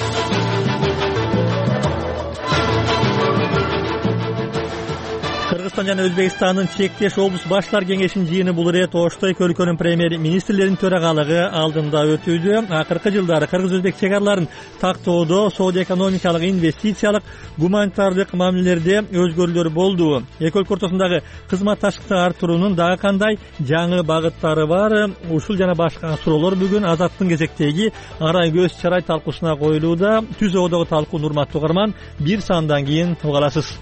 Кыргызстан жана Өзбекстандын чектеш облус баштар кеңешинин жыйыны бул ирет Оштой өлкөнүн премьер-министрлеринин төрагалыгы алдында өтүүдө. Акыркы жылдары кыргыз-өзбек чек араларын тактоодо соода-экономикалык, инвестициялык, гуманитардык мамилелерде өзгөрүүлөр болду. Эки өлкө ортосундагы кызматташтыкты арттыруунун дагы кандай жаңы багыттары бар? Ушул жана башка суроолор бүгүн Азаттын кезектеги арай көз чарай талкуусуна коюлууда. Түз оодогу талкууну урматтуу угарман, бир саамдан кийин уга аласыз.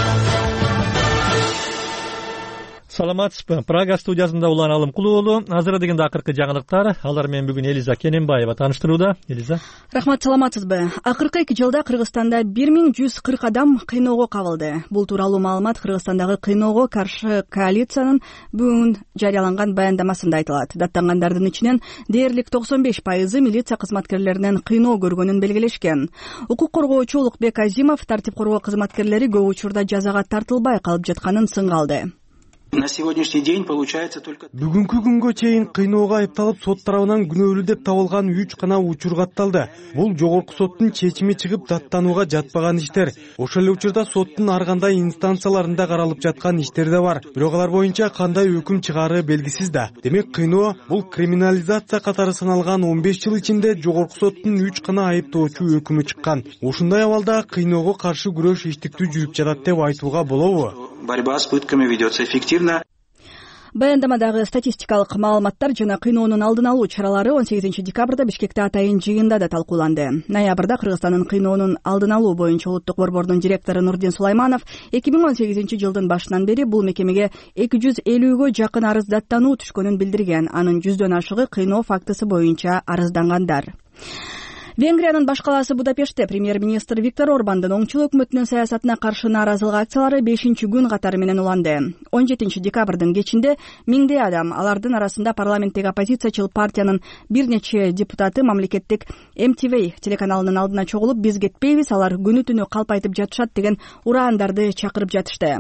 Саламатсызбы? Прага студиясында Улан Алымкул уулу. Азыр дегенде акыркы жаңылыктар. Алар менен бүгүн Элиза Кененбаева тааныштырууда. Элиза. Рахмат, саламатсызбы? Акыркы 2 жылда Кыргызстанда 1140 адам кыйноого кабылды. Бул тууралуу маалымат Кыргызстандагы кыйноого каршы коалициянын бүгүн жарыяланган баяндамасында айтылат. Даттангандардын ичинен дээрлик 95% милиция кызматкерлеринен кыйноо көргөнүн белгилешкен. Укук коргоочу Улукбек Азимов тартип коргоо кызматкерлери көп учурда жазага тартылбай калып жатканын сынгалды. На сегодняшний день получается только бүгүнкү күнгө чейин кыйноого айыпталып сот тарабынан күнөөлүү деп табылган 3 гана учур катталды. Бул жогорку соттун чечими чыгып даттанууга жатпаган иштер. Ошол эле учурда соттун ар кандай инстанцияларында каралып жаткан иштер да бар. Бирок алар боюнча кандай өкүм чыгаары белгисиз да. Демек кыйноо бул криминализация катары саналган 15 жыл ичинде жогорку соттун 3 гана айыптоочу өкүмү чыккан. Ушундай абалда кыйноого каршы күрөш иштиктүү жүрүп жатат деп айтууга болобу? Борьба с пытками ведется эффективно. Баяндамадагы статистикалык маалыматтар жана кыйноонун алдын алуу чаралары 18 декабрда Бишкекте атайын жыйында да талкууланды. Ноябрда Кыргызстандын кыйноонун алдын алуу боюнча улуттук борбордун директору Нурдин Сулайманов 2018 жылдын башынан бери бул мекемеге 250гө жакын арыз даттануу түшкөнүн билдирген. Анын 100дөн ашыгы кыйноо фактысы боюнча арыздангандар. Венгриянын баш калаасы Будапештте премьер-министр Виктор Орбандын оңчул өкмөтүнүн саясатына каршы нааразылык акциялары 5-күн катары менен уланды. 17 декабрдын кечинде миңдей адам, алардын арасында парламенттеги оппозициячыл партиянын бир нече депутаты мамлекеттик MTV телеканалынын алдына чогулуп, биз кетпейбиз, алар күнү түнү калп айтып жатышат деген ураандарды чакырып жатышты.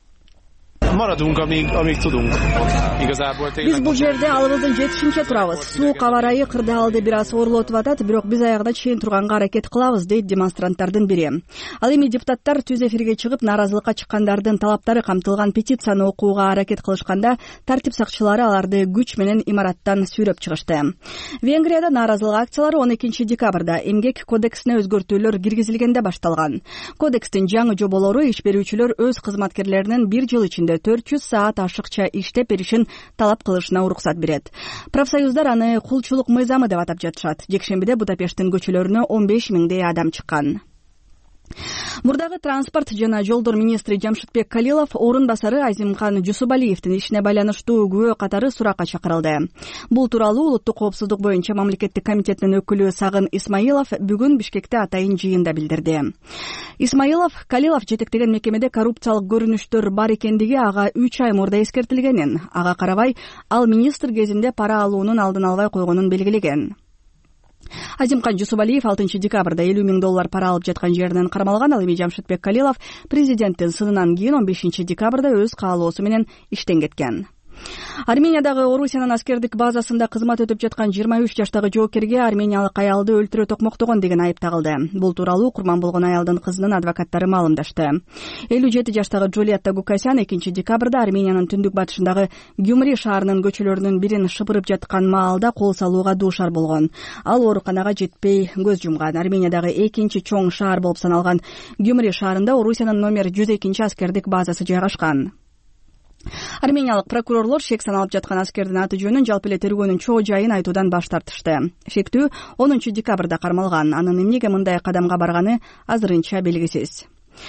Биз бул жерде алыбыздын жетишинче турабыз. Суук аба ырайы кырдаалды бир аз оорлотуп атат, бирок биз аягына чейин турганга аракет кылабыз, дейт демонстранттардын бири. Ал эми депутаттар түз эфирге чыгып, нааразылыкка чыккандардын талаптары камтылган петицияны окууга аракет кылышканда, тартип сакчылары аларды күч менен имараттан сүйрөп чыгышты. Венгрияда нааразылык акциялары 12 декабрда эмгек кодексине өзгөртүүлөр киргизилгенде башталган. Кодекстин жаңы жоболору иш берүүчүлөр өз кызматкерлеринин 1 жыл ичинде 400 саат ашыкча иштеп беришин талап кылышына уруксат берет. Профсоюздар аны кулчулук мыйзамы деп атап жатышат. Жекшембиде Будапешттин көчөлөрүнө 15 миңдей адам чыккан. Мурдагы транспорт жана жолдор министри Жамшитбек Калилов орун басары Азимкан Жусубалиевдин ишине байланыштуу күбө катары суракка чакырылды. Бул тууралуу улуттук коопсуздук боюнча мамлекеттик комитеттин өкүлү Сагын Исмаилов бүгүн Бишкекте атайын жыйында билдирди. Исмаилов Калилов жетектеген мекемеде коррупциялык көрүнүштөр бар экендиги ага 3 ай мурда эскертилгенин, ага карабай ал министр кезинде пара алуунун алдын албай койгонун белгилеген. Азимкан Жусубалиев 6 декабрда $50,000 пара алып жаткан жеринен кармалган. Ал эми Жамшитбек Калилов президенттин сынынан кийин 15 декабрда өз каалоосу менен иштен кеткен. Армениядагы Орусиянын аскердик базасында кызмат өтүп жаткан 23 жаштагы жоокерге армениялык аялды өлтүрө токмоктогон деген айып тагылды. Бул тууралуу курман болгон аялдын кызынын адвокаттары маалымдашты. 57 жаштагы Джулиетта Гукасян 2 декабрда Армениянын түндүк батышындагы Гюмри шаарынын көчөлөрүнүн бирин шыпырып жаткан маалда кол салууга дуушар болгон. Ал ооруканага жетпей көз жумган. Армениядагы экинчи чоң шаар болуп саналган Гюмри шаарында Орусиянын номер 102 аскердик базасы жайгашкан. Армениялык прокурорлор шек саналып жаткан аскердин аты жөнүн, жалпы эле тергөөнүн чоо жайын айтуудан баш тартышты. Шектүү 10 декабрда кармалган. Анын эмнеге мындай кадамга барганы азырынча белгисиз.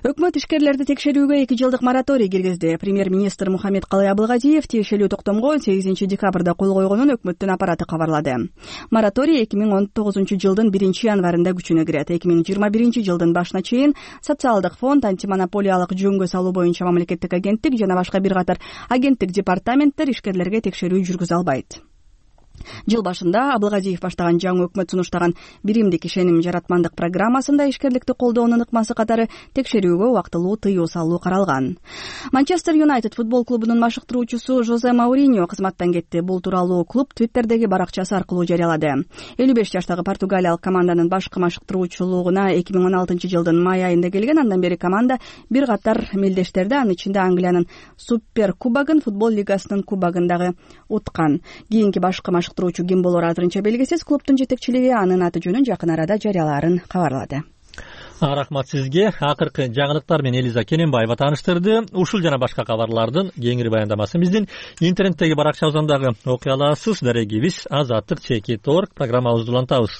Өкмөт ишкерлерди текшерүүгө 2 жылдык мораторий киргизди. Премьер-министр Мухаммедкалый Абылгазиев тиешелүү токтомго 8 декабрда кол койгонун өкмөттүн аппараты кабарлады. Мораторий 2019 жылдын 1 январында күчүнө кирет. 2021 жылдын башына чейин социалдык фонд, антимонополиялык жөнгө салуу боюнча мамлекеттик агенттик жана башка бир катар агенттик департаменттер ишкерлерге текшерүү жүргүзө албайт. Жыл башында Абылгазиев баштаган жаңы өкмөт сунуштаган биримдик ишеним жаратмандык программасында ишкерликти колдоонун ыкмасы катары текшерүүгө убактылуу тыюу салуу каралган. Манчестер Юнайтед футбол клубунун машыктыруучусу Жозе Мауриньо кызматтан кетти. Бул тууралуу клуб Твиттердеги баракчасы аркылуу жарыялады. 55 жаштагы португалиялык команданын башкы машыктыруучулугуна 2016 жылдын май айында келген. Андан бери команда бир катар мелдештерди, анын ичинде Англиянын Супер кубогун, футбол лигасынын кубогун дагы уткан. Кийинки башкы машыктыруучу ким болору азырынча белгисиз. Клубдун жетекчилиги анын аты жөнүн жакын арада жарыялаарын кабарлады. Рахмат сизге. Акыркы жаңылыктар менен Элиза Кененбаева тааныштырды. Ушул жана башка кабарлардын кеңири баяндамасын биздин интернеттеги баракчабыздан дагы окуй аласыз. Дарегибиз azattik.org программабызды улантабыз.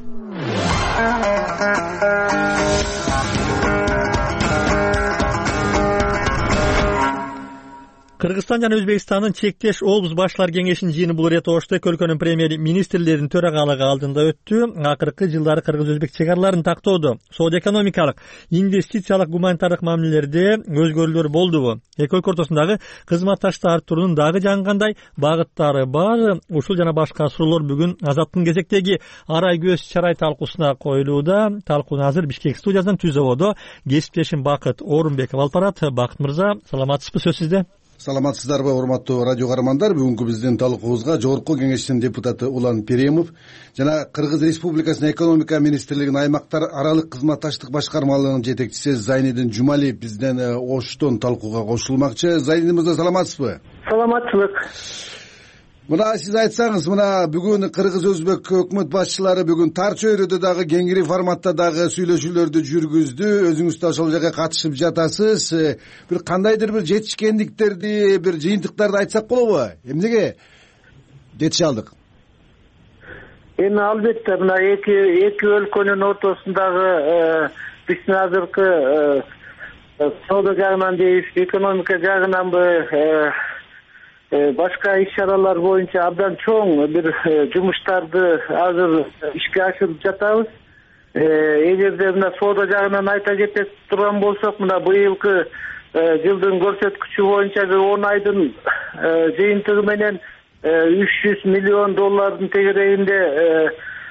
Кыргызстан жана Өзбекстандын чектеш облус башчылар кеңешинин жыйыны бул ирет Ошто өлкөнүн премьер-министрлеринин төрагалыгы алдында өттү. Акыркы жылдары кыргыз-өзбек чек араларын тактоодо соода-экономикалык, инвестициялык, гуманитардык мамилелерде өзгөрүүлөр болдубу? Эки өлкө ортосундагы кызматташты арттыруунун дагы жаңы кандай багыттары бар? Ушул жана башка суроолор бүгүн Азаттын кезектеги арай көз чарай талкуусуна коюлууда. Талкууну азыр Бишкек студиясынан Түз абодо кесиптешим Бакыт Орунбеков алып барат. Бакыт мырза, саламатсызбы? Сөз сизде. Саламатсыздарбы, урматтуу радио каармандар. Бүгүнкү биздин талкуубузга Жогорку Кеңештин депутаты Улан Перемов жана Кыргыз Республикасынын экономика министрлигинин аймактар аралык кызматташтык башкармалыгынын жетекчиси Зайнидин Жумалиев бизден Оштон талкууга кошулмакчы. Зайнидин мырза, саламатсызбы? Саламатчылык. Мына сиз айтсаңыз, мына бүгүн кыргыз-өзбек өкмөт башчылары бүгүн тар чөйрөдө дагы кеңири форматта дагы сүйлөшүүлөрдү жүргүздү. Өзүңүз да ошол жака катышып жатасыз. Бир кандайдыр бир жетишкендиктерди, бир жыйынтыктарды айтсак болобу? Эмнеге жетише алдык? Эми албетте мына эки өлкөнүн ортосундагы биздин азыркы соода жагынан дейбизби, экономика жагынанбы, башка иш-чаралар боюнча абдан чоң бир жумуштарды азыр ишке ашырып жатабыз. Эгерде мына соода жагынан айта кетет турган болсок, мына быйылкы жылдын көрсөткүчү боюнча 10 айдын жыйынтыгы менен $300 миллион тегерегинде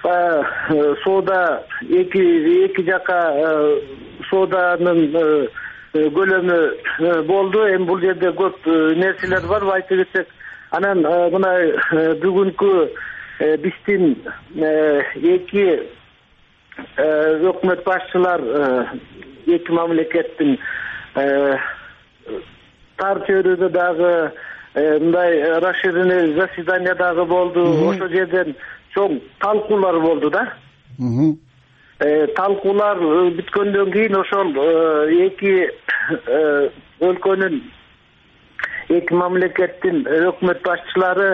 соода эки жака сооданын көлөмү болду. Эми бул жерде көп нерселер бар, айтып кетсек. Анан мына бүгүнкү биздин эки өкмөт башчылар эки мамлекеттин тар чөйрөдө дагы мындай расширенный заседание дагы болду. Ошол жерден чоң талкуулар болду да. Талкуулар бүткөндөн кийин ошол эки өлкөнүн, эки мамлекеттин өкмөт башчылары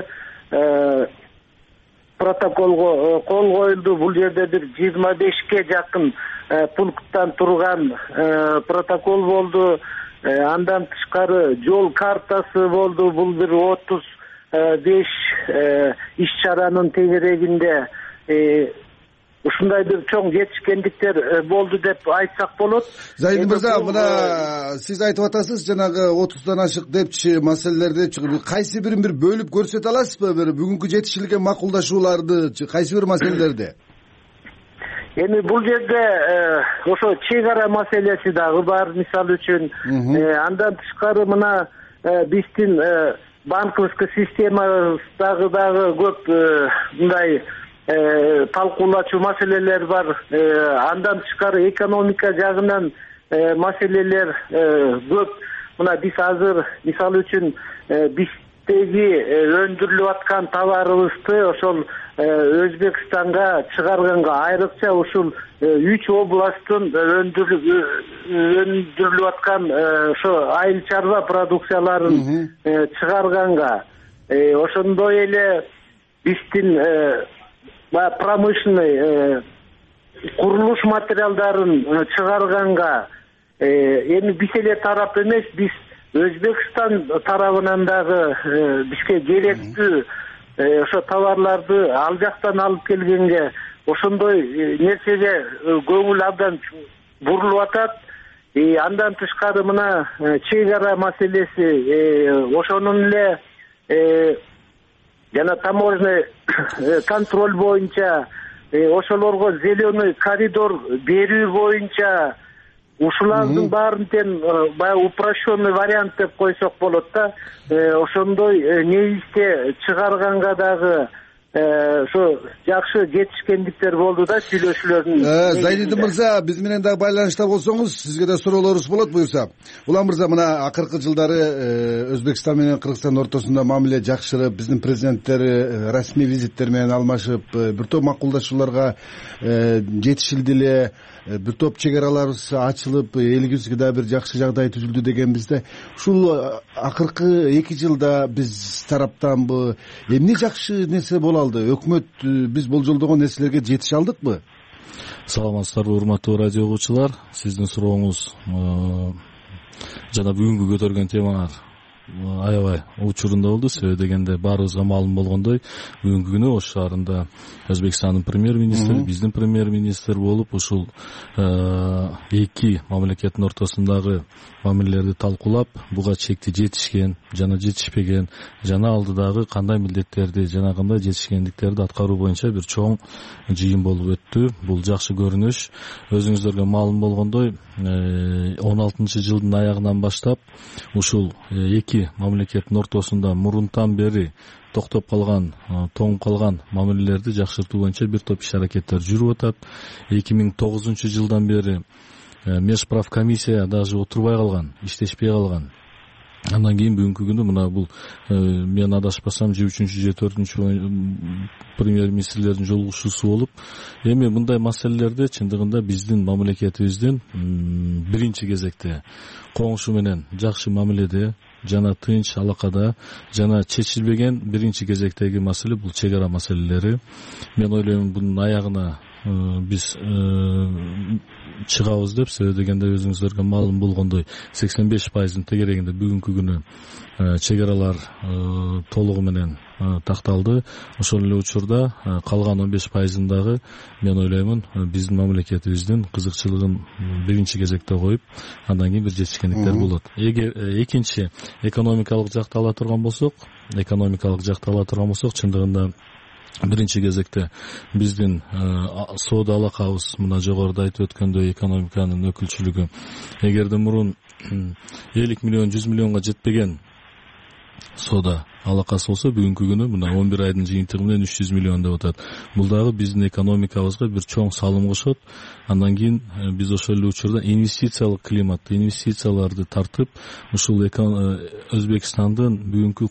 протоколго кол коюлду. Бул жерде бир 25ке жакын пункттан турган протокол болду. Андан тышкары жол картасы болду. Бул бир 35 иш-чаранын тегерегинде ушундай бир чоң жетишкендиктер болду деп айтсак болот. Зайнид мырза, мына сиз айтып атасыз, жанагы 30дан ашык депчи маселелерди кайсы бирин бир бөлүп көрсөтө аласызбы? Бир бүгүнкү жетишилген макулдашууларды, кайсы бир маселелерди? Эми бул жерде ошо чек ара маселеси дагы бар, мисалы үчүн. Андан тышкары мына биздин банковский системабыздагы дагы көп мындай талкуулачу маселелер бар. Андан тышкары экономика жагынан маселелер көп. Мына биз азыр мисалы үчүн биздеги өндүрүлүп аткан товарыбызды ошол Өзбекстанга чыгарганга, айрыкча ушул 3 областтын өндүрүлүп аткан ошо айыл чарба продукцияларын чыгарганга, ошондой эле биздин промышленный курулуш материалдарын чыгарганга, эми биз эле тарап эмес, биз Өзбекстан тарабынан дагы бизге керектүү ошо товарларды ал жактан алып келгенге ошондой нерсеге көңүл абдан бурулуп атат. Андан тышкары мына чек ара маселеси, ошонун эле жана таможенный контроль боюнча, ошолорго зеленый коридор берүү боюнча ушулардын баарын тең баягы упрощенный вариант деп койсок болот да. Ошондой негизде чыгарганга дагы ошо жакшы жетишкендиктер болду да сүйлөшүүлөрдүн. Зайнидин мырза, биз менен дагы байланышта болсоңуз, сизге да суроолорубуз болот буюрса. Улам мырза, мына акыркы жылдары Өзбекстан менен Кыргызстан ортосунда мамиле жакшырып, биздин президенттери расмий визиттер менен алмашып, бир топ макулдашууларга жетишилди эле, бир топ чек араларыбыз ачылып, элибизге да бир жакшы жагдай түзүлдү дегенбизде, ушул акыркы 2 жылда биз тараптан эмне жакшы нерсе боло алды? Өкмөт биз болжолдогон нерселерге жетише алдыкпы? Саламатсыздарбы, урматтуу радио угуучулар. Сиздин сурооңуз жана бүгүнкү көтөргөн темаңар аябай учурунда болду. Себеби дегенде баарыбызга маалым болгондой, бүгүнкү күнү Ош шаарында Өзбекстандын премьер-министри, биздин премьер-министр болуп, ушул эки мамлекеттин ортосундагы мамилелерди талкуулап, буга чекти жетишкен жана жетишпеген, жана алдыдагы кандай милдеттерди жана кандай жетишкендиктерди аткаруу боюнча бир чоң жыйын болуп өттү. Бул жакшы көрүнүш. Өзүңүздөргө маалым болгондой, 16-жылдын аягынан баштап ушул эки мамлекеттин ортосунда мурунтан бери токтоп калган, тоңуп калган мамилелерди жакшыртуу боюнча бир топ иш-аракеттер жүрүп атат. 2009-жылдан бери Межправ комиссия даже отурбай калган, иштешпей калган. Андан кийин бүгүнкү күнү мына бул мен адашпасам 3-же 4-чү премьер-министрлердин жолугушуусу болуп, эми мындай маселелерди чындыгында биздин мамлекетибиздин биринчи кезекте коңшу менен жакшы мамиледе жана тынч алакада жана чечилбеген биринчи кезектеги маселе бул чек ара маселелери. Мен ойлойм бунун аягына биз чыгабыз деп. Себеби дегенде өзүңүздөргө маалым болгондой 85% тегерегинде бүгүнкү күнү чек аралар толугу менен такталды. Ошол эле учурда калган 15% дагы мен ойлоймун биздин мамлекетибиздин кызыкчылыгын биринчи кезекте коюп, андан кийин бир жетишкендиктер болот. Экинчи экономикалык жакты ала турган болсок, чындыгында биринчи кезекте биздин соода алакабыз мына жогоруда айтып өткөндөй экономиканын өкүлчүлүгү эгерде мурун 50 миллион 100 миллионго жетпеген соода алакасы болсо, бүгүнкү күнү мына 11 айдын жыйынтыгы менен 300 миллион деп атат. Бул дагы биздин экономикабызга бир чоң салым кошот. Андан кийин биз ошол эле учурда инвестициялык климатты, инвестицияларды тартып, ушул Өзбекстандын бүгүнкү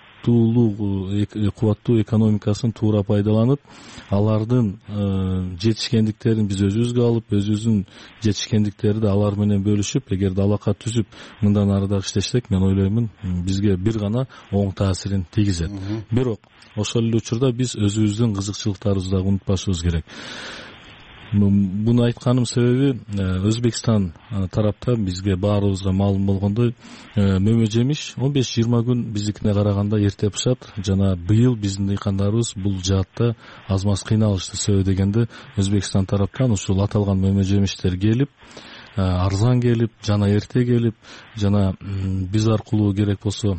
кубаттуу экономикасын туура пайдаланып, алардын жетишкендиктерин биз өзүбүзгө алып, өзүбүздүн жетишкендиктерди алар менен бөлүшүп, эгерде алака түзүп мындан ары дагы иштесек, мен ойлоймун бизге бир гана оң таасирин тийгизет. Бирок ошол эле учурда биз өзүбүздүн кызыкчылыктарыбызды дагы унутпашыбыз керек. Буну айтканым себеби Өзбекстан тарапта бизге баарыбызга маалым болгондой мөмө жемиш 15-20 күн биздикине караганда эрте пышат. Жана быйыл биздин дыйкандарыбыз бул жаатта аз маз кыйналышты. Себеби дегенде Өзбекстан тараптан ушул аталган мөмө жемиштер келип, арзан келип, жана эрте келип, жана биз аркылуу керек болсо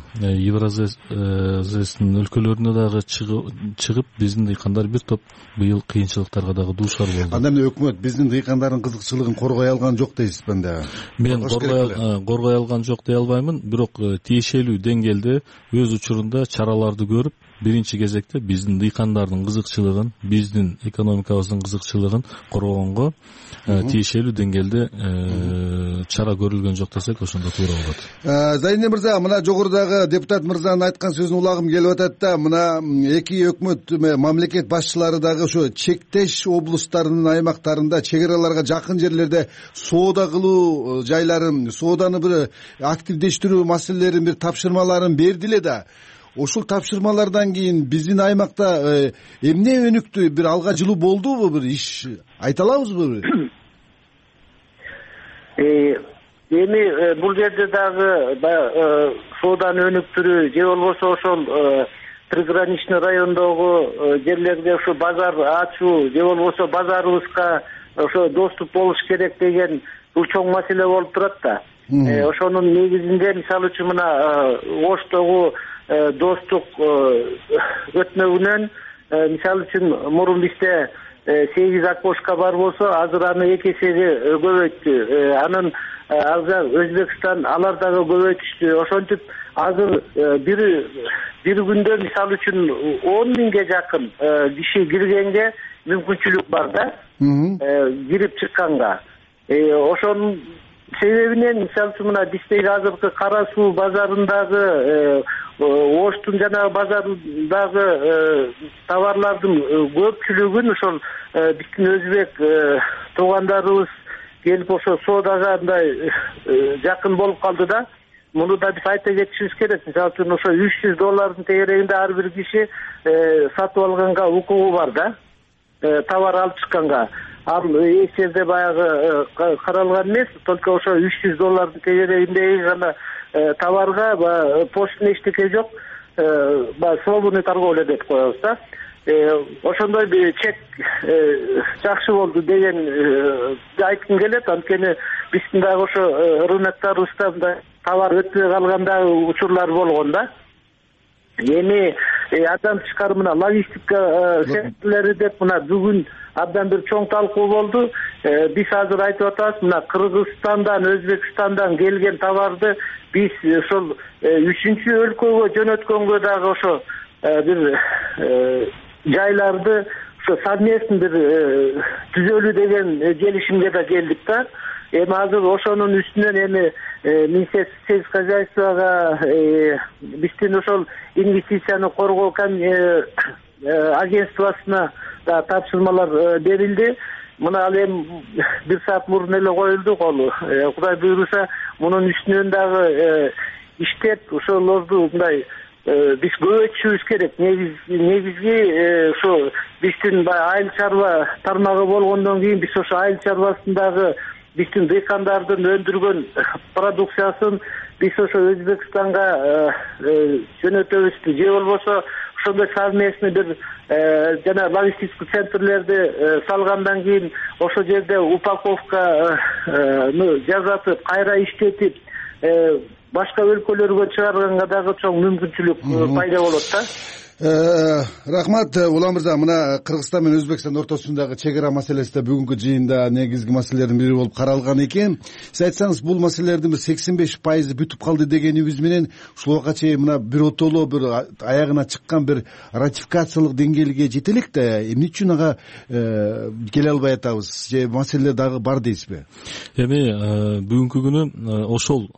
Евразиянын өлкөлөрүнө дагы чыгып, биздин дыйкандар бир топ быйыл кыйынчылыктарга дагы дуушар болду. Анда эмне өкмөт биздин дыйкандардын кызыкчылыгын коргой алган жок дейсизби анда? Мен коргой алган жок дей албаймын, бирок тиешелүү деңгээлде өз учурунда чараларды көрүп, биринчи кезекте биздин дыйкандардын кызыкчылыгын, биздин экономикабыздын кызыкчылыгын коргогонго тиешелүү деңгээлде чара көрүлгөн жок десек, ошондо туура болот. Зайни мырза, мына жогорудагы депутат мырзанын айткан сөзүн улагым келип атат да, мына эки өкмөт мамлекет башчылары дагы ошо чектеш облустарынын аймактарында, чек араларга жакын жерлерде соода кылуу жайларын, сооданы бир активдештирүү маселелерин, бир тапшырмаларын берди эле да. Ушул тапшырмалардан кийин биздин аймакта эмне өнүктү, бир алга жылуу болдубу, бир иш айта алабызбы? эми бул жерде дагы баягы соодан өнүктүрүү же болбосо ошол приграничный райондогу жерлерге ушу базар ачуу же болбосо базарыбызга ошо доступ болуш керек деген бул чоң маселе болуп турат да. Ошонун негизинде мисалы үчүн мына Оштогу достук өтмөгүнөн мисалы үчүн мурун бизде 8 окошко бар болсо азыр аны 2 эсеге көбөйттү. Анын ал жак Өзбекстан алар дагы көбөйтүштү. Ошентип азыр бир күндө мисалы үчүн 10 миңге жакын киши киргенге мүмкүнчүлүк бар да. Кирип чыкканга. Ошонун себебинен мисалы үчүн мына биздеги азыркы Кара Суу базарындагы Оштун жанагы базарындагы товарлардын көпчүлүгүн ошол биздин өзбек туугандарыбыз келип ошо соодага мындай жакын болуп калды да. Муну да биз айта кетишибиз керек. Мисалы үчүн ошо $300 тегерегинде ар бир киши сатып алганга укугу бар да. Товар алып чыкканга. Ал эч жерде баягы каралган эмес, только ошо $300 тегерегиндеги гана товарга поштун эчтеке жок, свободный торговля деп коебуз да. Ошондой бир чек жакшы болду деген айткым келет. Анткени биздин дагы ошо рыноктарыбызда мындай товар өтпөй калгандагы учурлар болгон да. Эми адам тышкары мына логистика секторлори деп мына бүгүн абдан бир чоң талкуу болду. Биз азыр айтып атабыз, мына Кыргызстандан, Өзбекстандан келген товарды биз ошол 3-чү өлкөгө жөнөткөнгө дагы ошо бир жайларды ошо совместный бир түзөлүү деген келишимге да келдик да. Эми азыр ошонун үстүнөн эми Министерство сельского хозяйствага биздин ошол инвестицияны коргоо агентствосуна да тапшырмалар берилди. Мына ал эми 1 саат мурун эле коюлду колу. Кудай буйруса мунун үстүнөн дагы иштеп ошолорду мындай биз көбөйтүшүбүз керек. Негизги ошо биздин айыл чарба тармагы болгондон кийин биз ошо айыл чарбасындагы биздин дыйкандардын өндүргөн продукциясын биз ошо Өзбекстанга жөнөтөбүз же болбосо ошондой совместный бир жана логистический центрлерди салгандан кийин ошол жерде упаковка жасатып кайра иштетип башка өлкөлөргө чыгарганга дагы чоң мүмкүнчүлүк пайда болот да. Рахмат Улан мырза, мына Кыргызстан менен Өзбекстан ортосундагы чек ара маселеси да бүгүнкү жыйында негизги маселелердин бири болуп каралган экен. Сиз айтсаңыз, бул маселелердин 85% бүтүп калды дегенибиз менен ушул убакка чейин мына бир отоло бир аягына чыккан бир ратификациялык деңгээлге жете элек да, эмне үчүн ага келе албай атабыз же маселелер дагы бар дейсизби? Эми бүгүнкү күнү ошол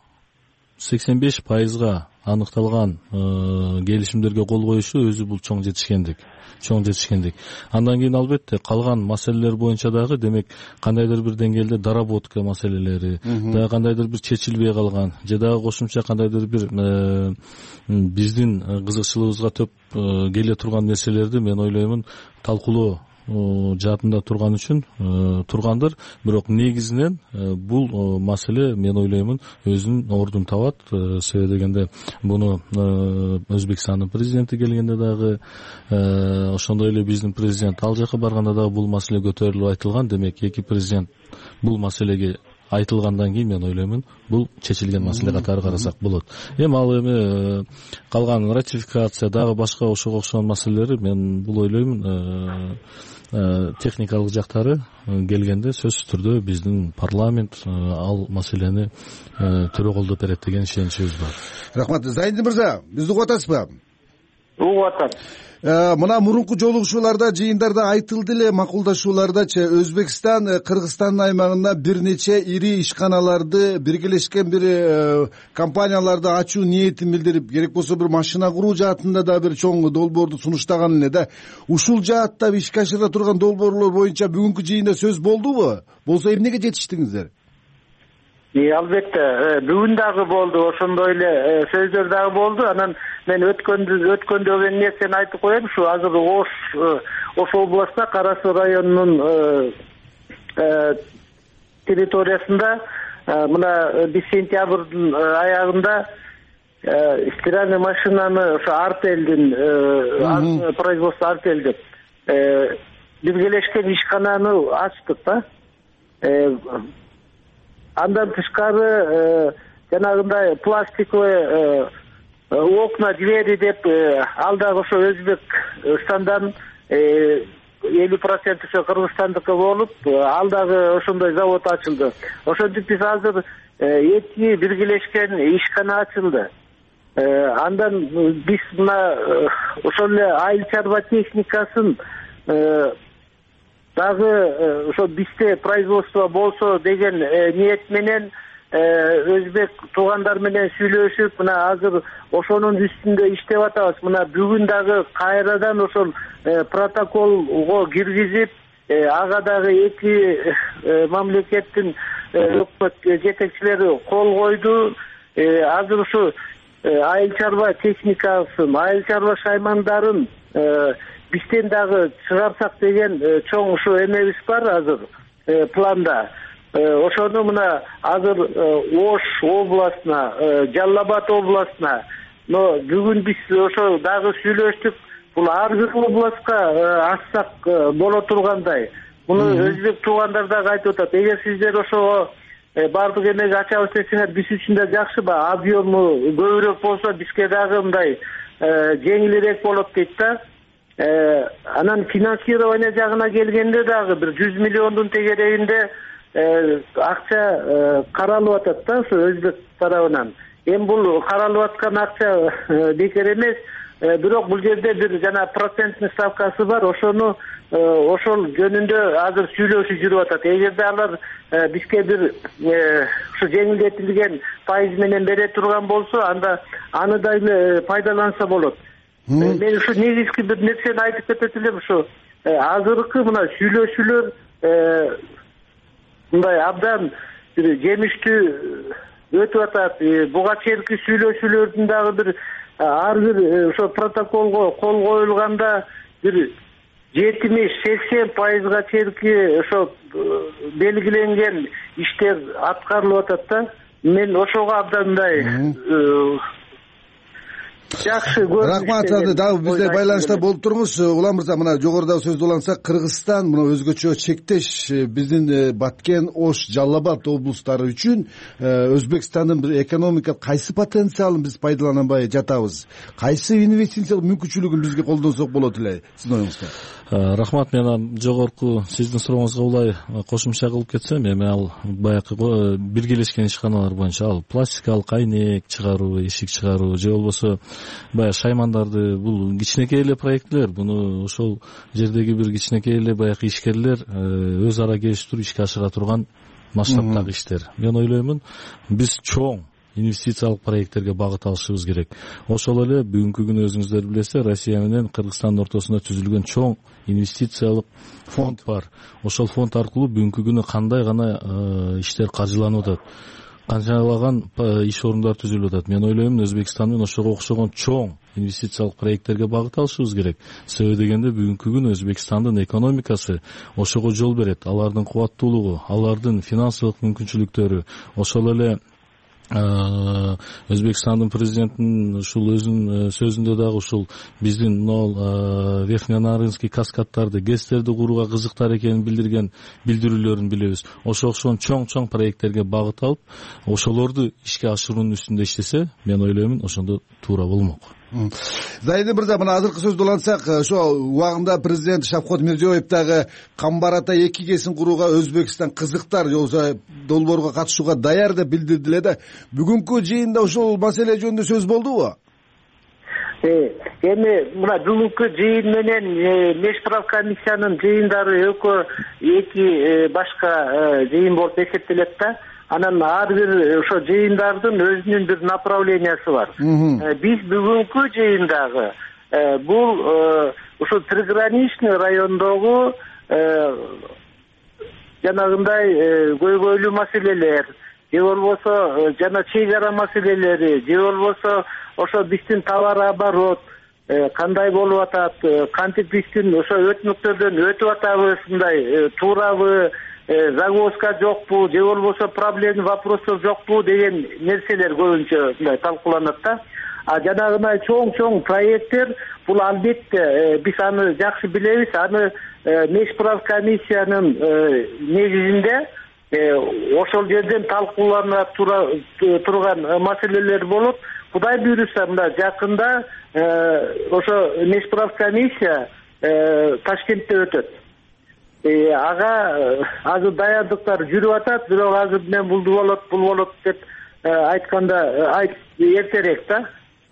85%га аныкталган келишимдерге кол коюшу өзү бул чоң жетишкендик. Андан кийин албетте калган маселелер боюнча дагы, демек кандайдыр бир деңгээлде доработка маселелери дагы кандайдыр бир чечилбей калган же дагы кошумча кандайдыр бир биздин кызыкчылыгыбызга төп келе турган нерселерди мен ойлоймун талкуулоо жаатында турган үчүн тургандыр. Бирок негизинен бул маселе мен ойлоймун өзүнүн ордун табат. Себеби дегенде буну Өзбекстандын президенти келгенде дагы ошондой эле биздин президент ал жака барганда дагы бул маселе көтөрүлүп айтылган. Демек эки президент бул маселеге айтылгандан кийин мен ойлоймун бул чечилген маселе катары карасак болот. Эми калган ратификация дагы башка ошого окшогон маселелери мен бул ойлоймун техникалык жактары келгенде сөзсүз түрдө биздин парламент ал маселени төрө колдоп берет деген ишеничибиз бар. Рахмат. Зайдин мырза, бизди угуп атасызбы? Угуп атам. Мына мурунку жолугушууларда, жыйындарда айтылды эле, макулдашуулардачы Өзбекстан Кыргызстандын аймагында бир нече ири ишканаларды, биргелешкен бир компанияларды ачуу ниетин билдирип, керек болсо бир машина куруу жаатында да бир чоң долбоорду сунуштаган эле да. Ушул жаатта ишке ашыра турган долбоорлор боюнча бүгүнкү жыйында сөз болдубу? Болсо эмнеге жетиштиңиздер? Албетте, бүгүн дагы болду, ошондой эле сөздөр дагы болду. Анан мен өткөндөгү нерсени айтып коеюн. Ушу азыр Ош областында Кара Суу районунун территориясында мына биз сентябрдын аягында стиральный машинаны ошо артелдин производство артель деп биргелешкен ишкананы ачтык да. Андан тышкары жанагындай пластиковый окна, двери деп ал дагы ошо Өзбекстандан 50% ошо Кыргызстандыкы болуп, ал дагы ошондой завод ачылды. Ошентип биз азыр 2 биргелешкен ишкана ачылды. Андан биз мына ошол эле айыл чарба техникасын дагы ошо бизде производство болсо деген ниет менен өзбек туугандар менен сүйлөшүп, мына азыр ошонун үстүндө иштеп атабыз. Мына бүгүн дагы кайрадан ошол протоколго киргизип, ага дагы 2 мамлекеттин өкмөт жетекчилери кол койду. Азыр ушу айыл чарба техникасын, айыл чарба шаймандарын бизден дагы чыгарсак деген чоң ушу эмебиз бар азыр планда. Ошону мына азыр Ош областына, Жалал-Абад областына, но бүгүн биз ошо дагы сүйлөштүк. Бул ар бир областка ачсак боло тургандай. Муну өзбек туугандар дагы айтып атат. Эгер сиздер ошого бардык эмеге ачабыз десеңер, биз үчүн да жакшы, объему көбүрөөк болсо бизге дагы мындай жеңилирээк болот дейт да. Анан финансирование жагына келгенде дагы бир 100 миллиондун тегерегинде акча каралып атат да ошо өзбек тарабынан. Эми бул каралып аткан акча бекер эмес, бирок бул жерде бир жана процентный ставкасы бар. Ошону ошол жөнүндө азыр сүйлөшүп жүрүп атат. Эгерде алар бизге бир ушу жеңилдетилген пайыз менен бере турган болсо, анда аны да пайдаланса болот. Мен ушу негизги бир нерсени айтып кетет элем. Ушу азыркы мына сүйлөшүүлөр мындай абдан бир жемиштүү өтүп атат. Буга чейинки сүйлөшүүлөрдүн дагы бир ар бир ошо протоколго кол коюлганда бир 70-80% чейинки ошо белгиленген иштер аткарылып атат да. Мен ошого абдан мындай жакшы көрүнүш. Рахмат, дагы бизде байланышта болуп туруңуз. Улан мырза, мына жогоруда сөздү улансак, Кыргызстан мына өзгөчө чектеш биздин Баткен, Ош, Жалал-Абад облустары үчүн Өзбекстандын бир экономикалык кайсы потенциалын биз пайдаланбай жатабыз? Кайсы инвестициялык мүмкүнчүлүгүн бизге колдонсок болот эле? Сиздин оюңузда. Рахмат, мен жогорку сиздин сурооңузга улай кошумча кылып кетсем, эми ал баягы биргелешкен ишканалар боюнча ал пластикалык айнек чыгаруу, эшик чыгаруу же болбосо баягы шаймандарды, бул кичинекей эле проектлер. Буну ошол жердеги бир кичинекей эле баягы ишкерлер өз ара келиштирип ишке ашыра турган масштабтагы иштер. Мен ойлоймун, биз чоң инвестициялык проекттерге багыт алышыбыз керек. Ошол эле бүгүнкү күнү өзүңүздөр билесиздер, Россия менен Кыргызстандын ортосунда түзүлгөн чоң инвестициялык фонд бар. Ошол фонд аркылуу бүгүнкү күнү кандай гана иштер каржыланып атат, канчалаган иш орундар түзүлүп атат. Мен ойлоймун, Өзбекстан менен ошого окшогон чоң инвестициялык проекттерге багыт алышыбыз керек. Себеби дегенде бүгүнкү күнү Өзбекстандын экономикасы ошого жол берет. Алардын кубаттуулугу, алардын финансылык мүмкүнчүлүктөрү, ошол эле Өзбекстандын президентинин ушул өзүнүн сөзүндө дагы ушул биздин могул Верхненарынский каскаддарды, ГЭСтерди курууга кызыктар экенин билдирген билдирүүлөрүн билебиз. Ошо окшогон чоң проекттерге багыт алып, ошолорду ишке ашыруунун үстүндө иштесе, мен ойлоймун, ошондо туура болмок. Зайдин мырза, мына азыркы сөздү улансак, ошо убагында президент Шавкат Мирзиёев дагы Камбарата 2 кесин курууга Өзбекстан кызыктар, же болбосо долбоорго катышууга даяр деп билдирди эле да. Бүгүнкү жыйында ошол маселе жөнүндө сөз болдубу? Эми мына бүгүнкү жыйын менен межправкомиссиянын жыйындары эки башка жыйын болуп эсептелет да. Анан ар бир ошо жыйындардын өзүнүн бир направлениясы бар. Биз бүгүнкү жыйындагы бул ошо приграничный райондогу жанагындай көйгөйлүү маселелер, же болбосо жана чек ара маселелери, же болбосо ошо биздин товар оборот кандай болуп атат, кантип биздин ошо өтмөктөрдөн өтүп атабыз, мындай туурабы, загвоздка жокпу же болбосо проблемный вопростор жокпу деген нерселер көбүнчө мындай талкууланат да. А жанагындай чоң проекттер бул албетте биз аны жакшы билебиз. Аны Межправ комиссиянын негизинде ошол жерден талкуулана турган маселелер болуп, Кудай буйруса мына жакында ошо Межправ комиссия Ташкентте өтөт. Ага азыр даярдыктар жүрүп атат, бирок азыр мен бул болот деп айтканда эртерээк да.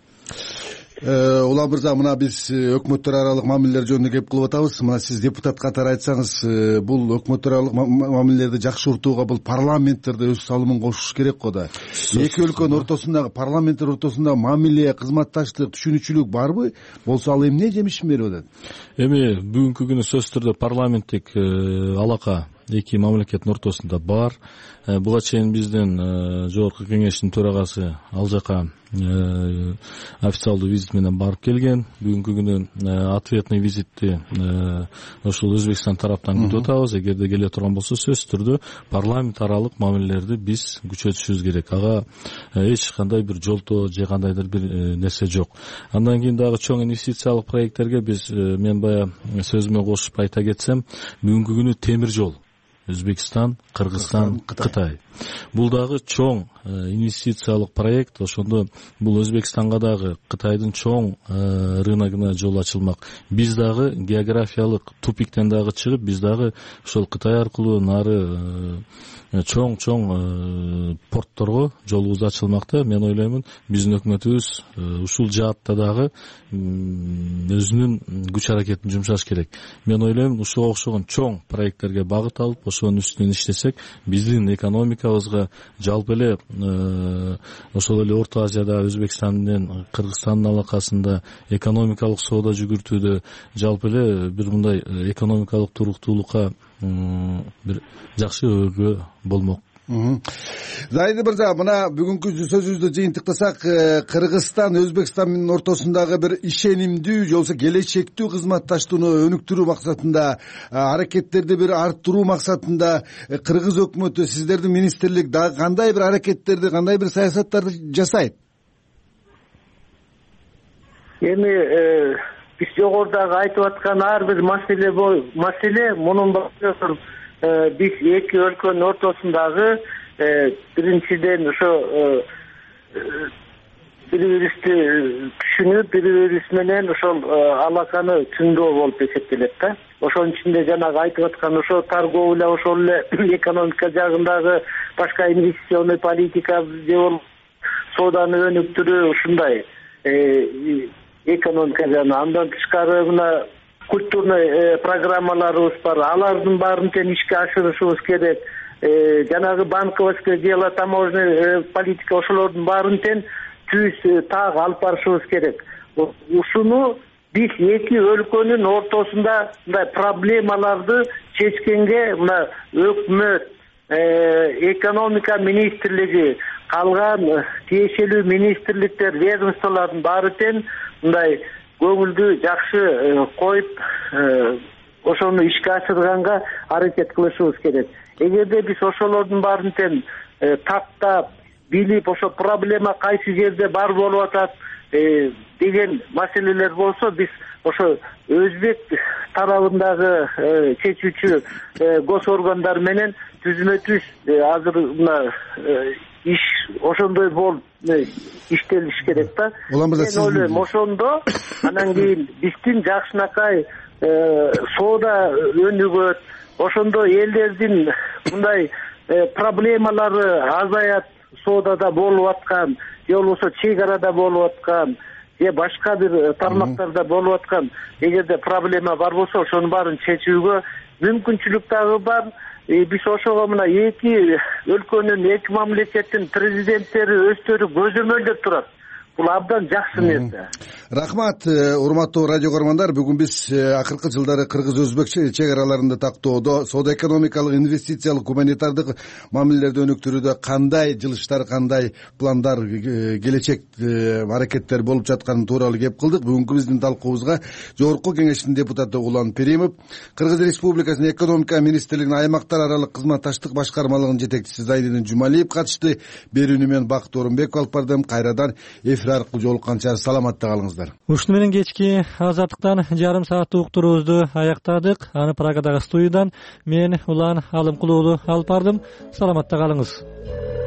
Улан мырза, мына биз өкмөттөр аралык мамилелер жөнүндө кеп кылып атабыз. Мына сиз депутат катары айтсаңыз, бул өкмөттөр аралык мамилелерди жакшыртууга бул парламенттерде өз салымын кошуш керек го да. Эки өлкөнүн ортосундагы парламенттер ортосунда мамиле, кызматташтык, түшүнүүчүлүк барбы? Болсо ал эмне жемишин берип атат? Эми бүгүнкү күнү сөзсүз түрдө парламенттик алака эки мамлекеттин ортосунда бар. Буга чейин биздин жогорку кеңештин төрагасы ал жака официалдуу визит менен барып келген. Бүгүнкү күнү ответный визитти ошол Өзбекстан тараптан күтүп атабыз. Эгерде келе турган болсо сөзсүз түрдө парламент аралык мамилелерди биз күчөтүшүбүз керек. Ага эч кандай бир жолтоо же кандайдыр бир нерсе жок. Андан кийин дагы чоң инвестициялык проекттерге биз мен бая сөзүмө кошуп айта кетсем, бүгүнкү күнү темир жол Өзбекстан, Кыргызстан, Кытай. Бул дагы чоң инвестициялык проект. Ошондо бул Өзбекстанга дагы Кытайдын чоң рыногуна жол ачылмак. Биз дагы географиялык тупиктен дагы чыгып, биз дагы ошол Кытай аркылуу нары чоң портторго жолубуз ачылмакта. Мен ойлоймун, биздин өкмөтүбүз ушул жаатта дагы өзүнүн күч аракетин жумшаш керек. Мен ойлоймун, ушуга окшогон чоң проекттерге багыт алып, ошонун үстүнөн иштесек, биздин экономикабызга жалпы эле ошол эле Орто Азияда Өзбекстан менен Кыргызстандын алакасында экономикалык соода жүгүртүүдө жалпы эле бир мындай экономикалык туруктуулукка бир жакшы өбө болмок. Зайди мырза, мына бүгүнкү сөзүбүздү жыйынтыктасак, Кыргызстан Өзбекстан менен ортосундагы бир ишенимдүү же болбосо келечектүү кызматташтууну өнүктүрүү максатында, аракеттерди бир арттыруу максатында кыргыз өкмөтү, сиздердин министрлик дагы кандай бир аракеттерди, кандай бир саясаттарды жасайт? Эми биз жогорудагы айтып аткан ар бир маселе мунун баары биз эки өлкөнүн ортосундагы биринчиден ошо бири бирибизди түшүнүп, бири бирибиз менен ошол алаканы түзүү болуп эсептелет да. Ошонун ичинде жанагы айтып аткан ошо торговля, ошол эле экономика жагындагы башка инвестиционный политика же болбосо сооданы өнүктүрүү, ушундай экономика жагынан. Андан тышкары мына культурный программаларыбыз бар. Алардын баарын тең ишке ашырышыбыз керек. Жанагы банковское дело, таможенный политика, ошолордун баарын тең түз так алып барышыбыз керек. Ушуну биз эки өлкөнүн ортосунда мындай проблемаларды чечкенге мына өкмөт, экономика министрлиги, калган тиешелүү министрликтер, ведомстволордун баары тең мындай көңүлдү жакшы коюп, ошону ишке ашырганга аракет кылышыбыз керек. Эгерде биз ошолордун баарын тең тактап, билип, ошо проблема кайсы жерде бар болуп атат деген маселелер болсо, биз ошо өзбек тарабындагы чечүүчү гос органдар менен түзмө-түз азыр мына иш ошондой болуп иштелиш керек да. Мен ойлойм, ошондо анан кийин биздин жакшынакай соода өнүгөт, ошондо элдердин мындай проблемалары азаят, соодада болуп аткан, же болбосо чек арада болуп аткан, же башка бир тармактарда болуп аткан эгерде проблема бар болсо, ошонун баарын чечүүгө мүмкүнчүлүк дагы бар. Биз ошого мына эки өлкөнүн, эки мамлекеттин президенттери өздөрү көзөмөлдөп турат. бул абдан жакшы нерсе. Рахмат, урматтуу радио көрөрмандар. Бүгүн биз акыркы жылдары кыргыз-өзбек чек араларында тактоодо соода экономикалык, инвестициялык, гуманитардык мамилелерди өнүктүрүүдө кандай жылыштар, кандай пландар, келечек аракеттер болуп жатканы тууралуу кеп кылдык. Бүгүнкү биздин талкуубузга Жогорку Кеңештин депутаты Улан Перимов, Кыргыз Республикасынын экономика министрлигинин аймактар аралык кызматташтык башкармалыгынын жетекчиси Зайнидин Жумалиев катышты. Берүүнү мен Бакыт Орунбеков алып бардым. Кайрадан эфир аркылуу жолукканча саламатта калыңыздар. Ушуну менен кечки азаттыктан жарым сааттык уктуруубузду аяктадык. Аны Прагадагы студиядан мен Улан Алымкулуулу алып бардым. Саламатта калыңыз.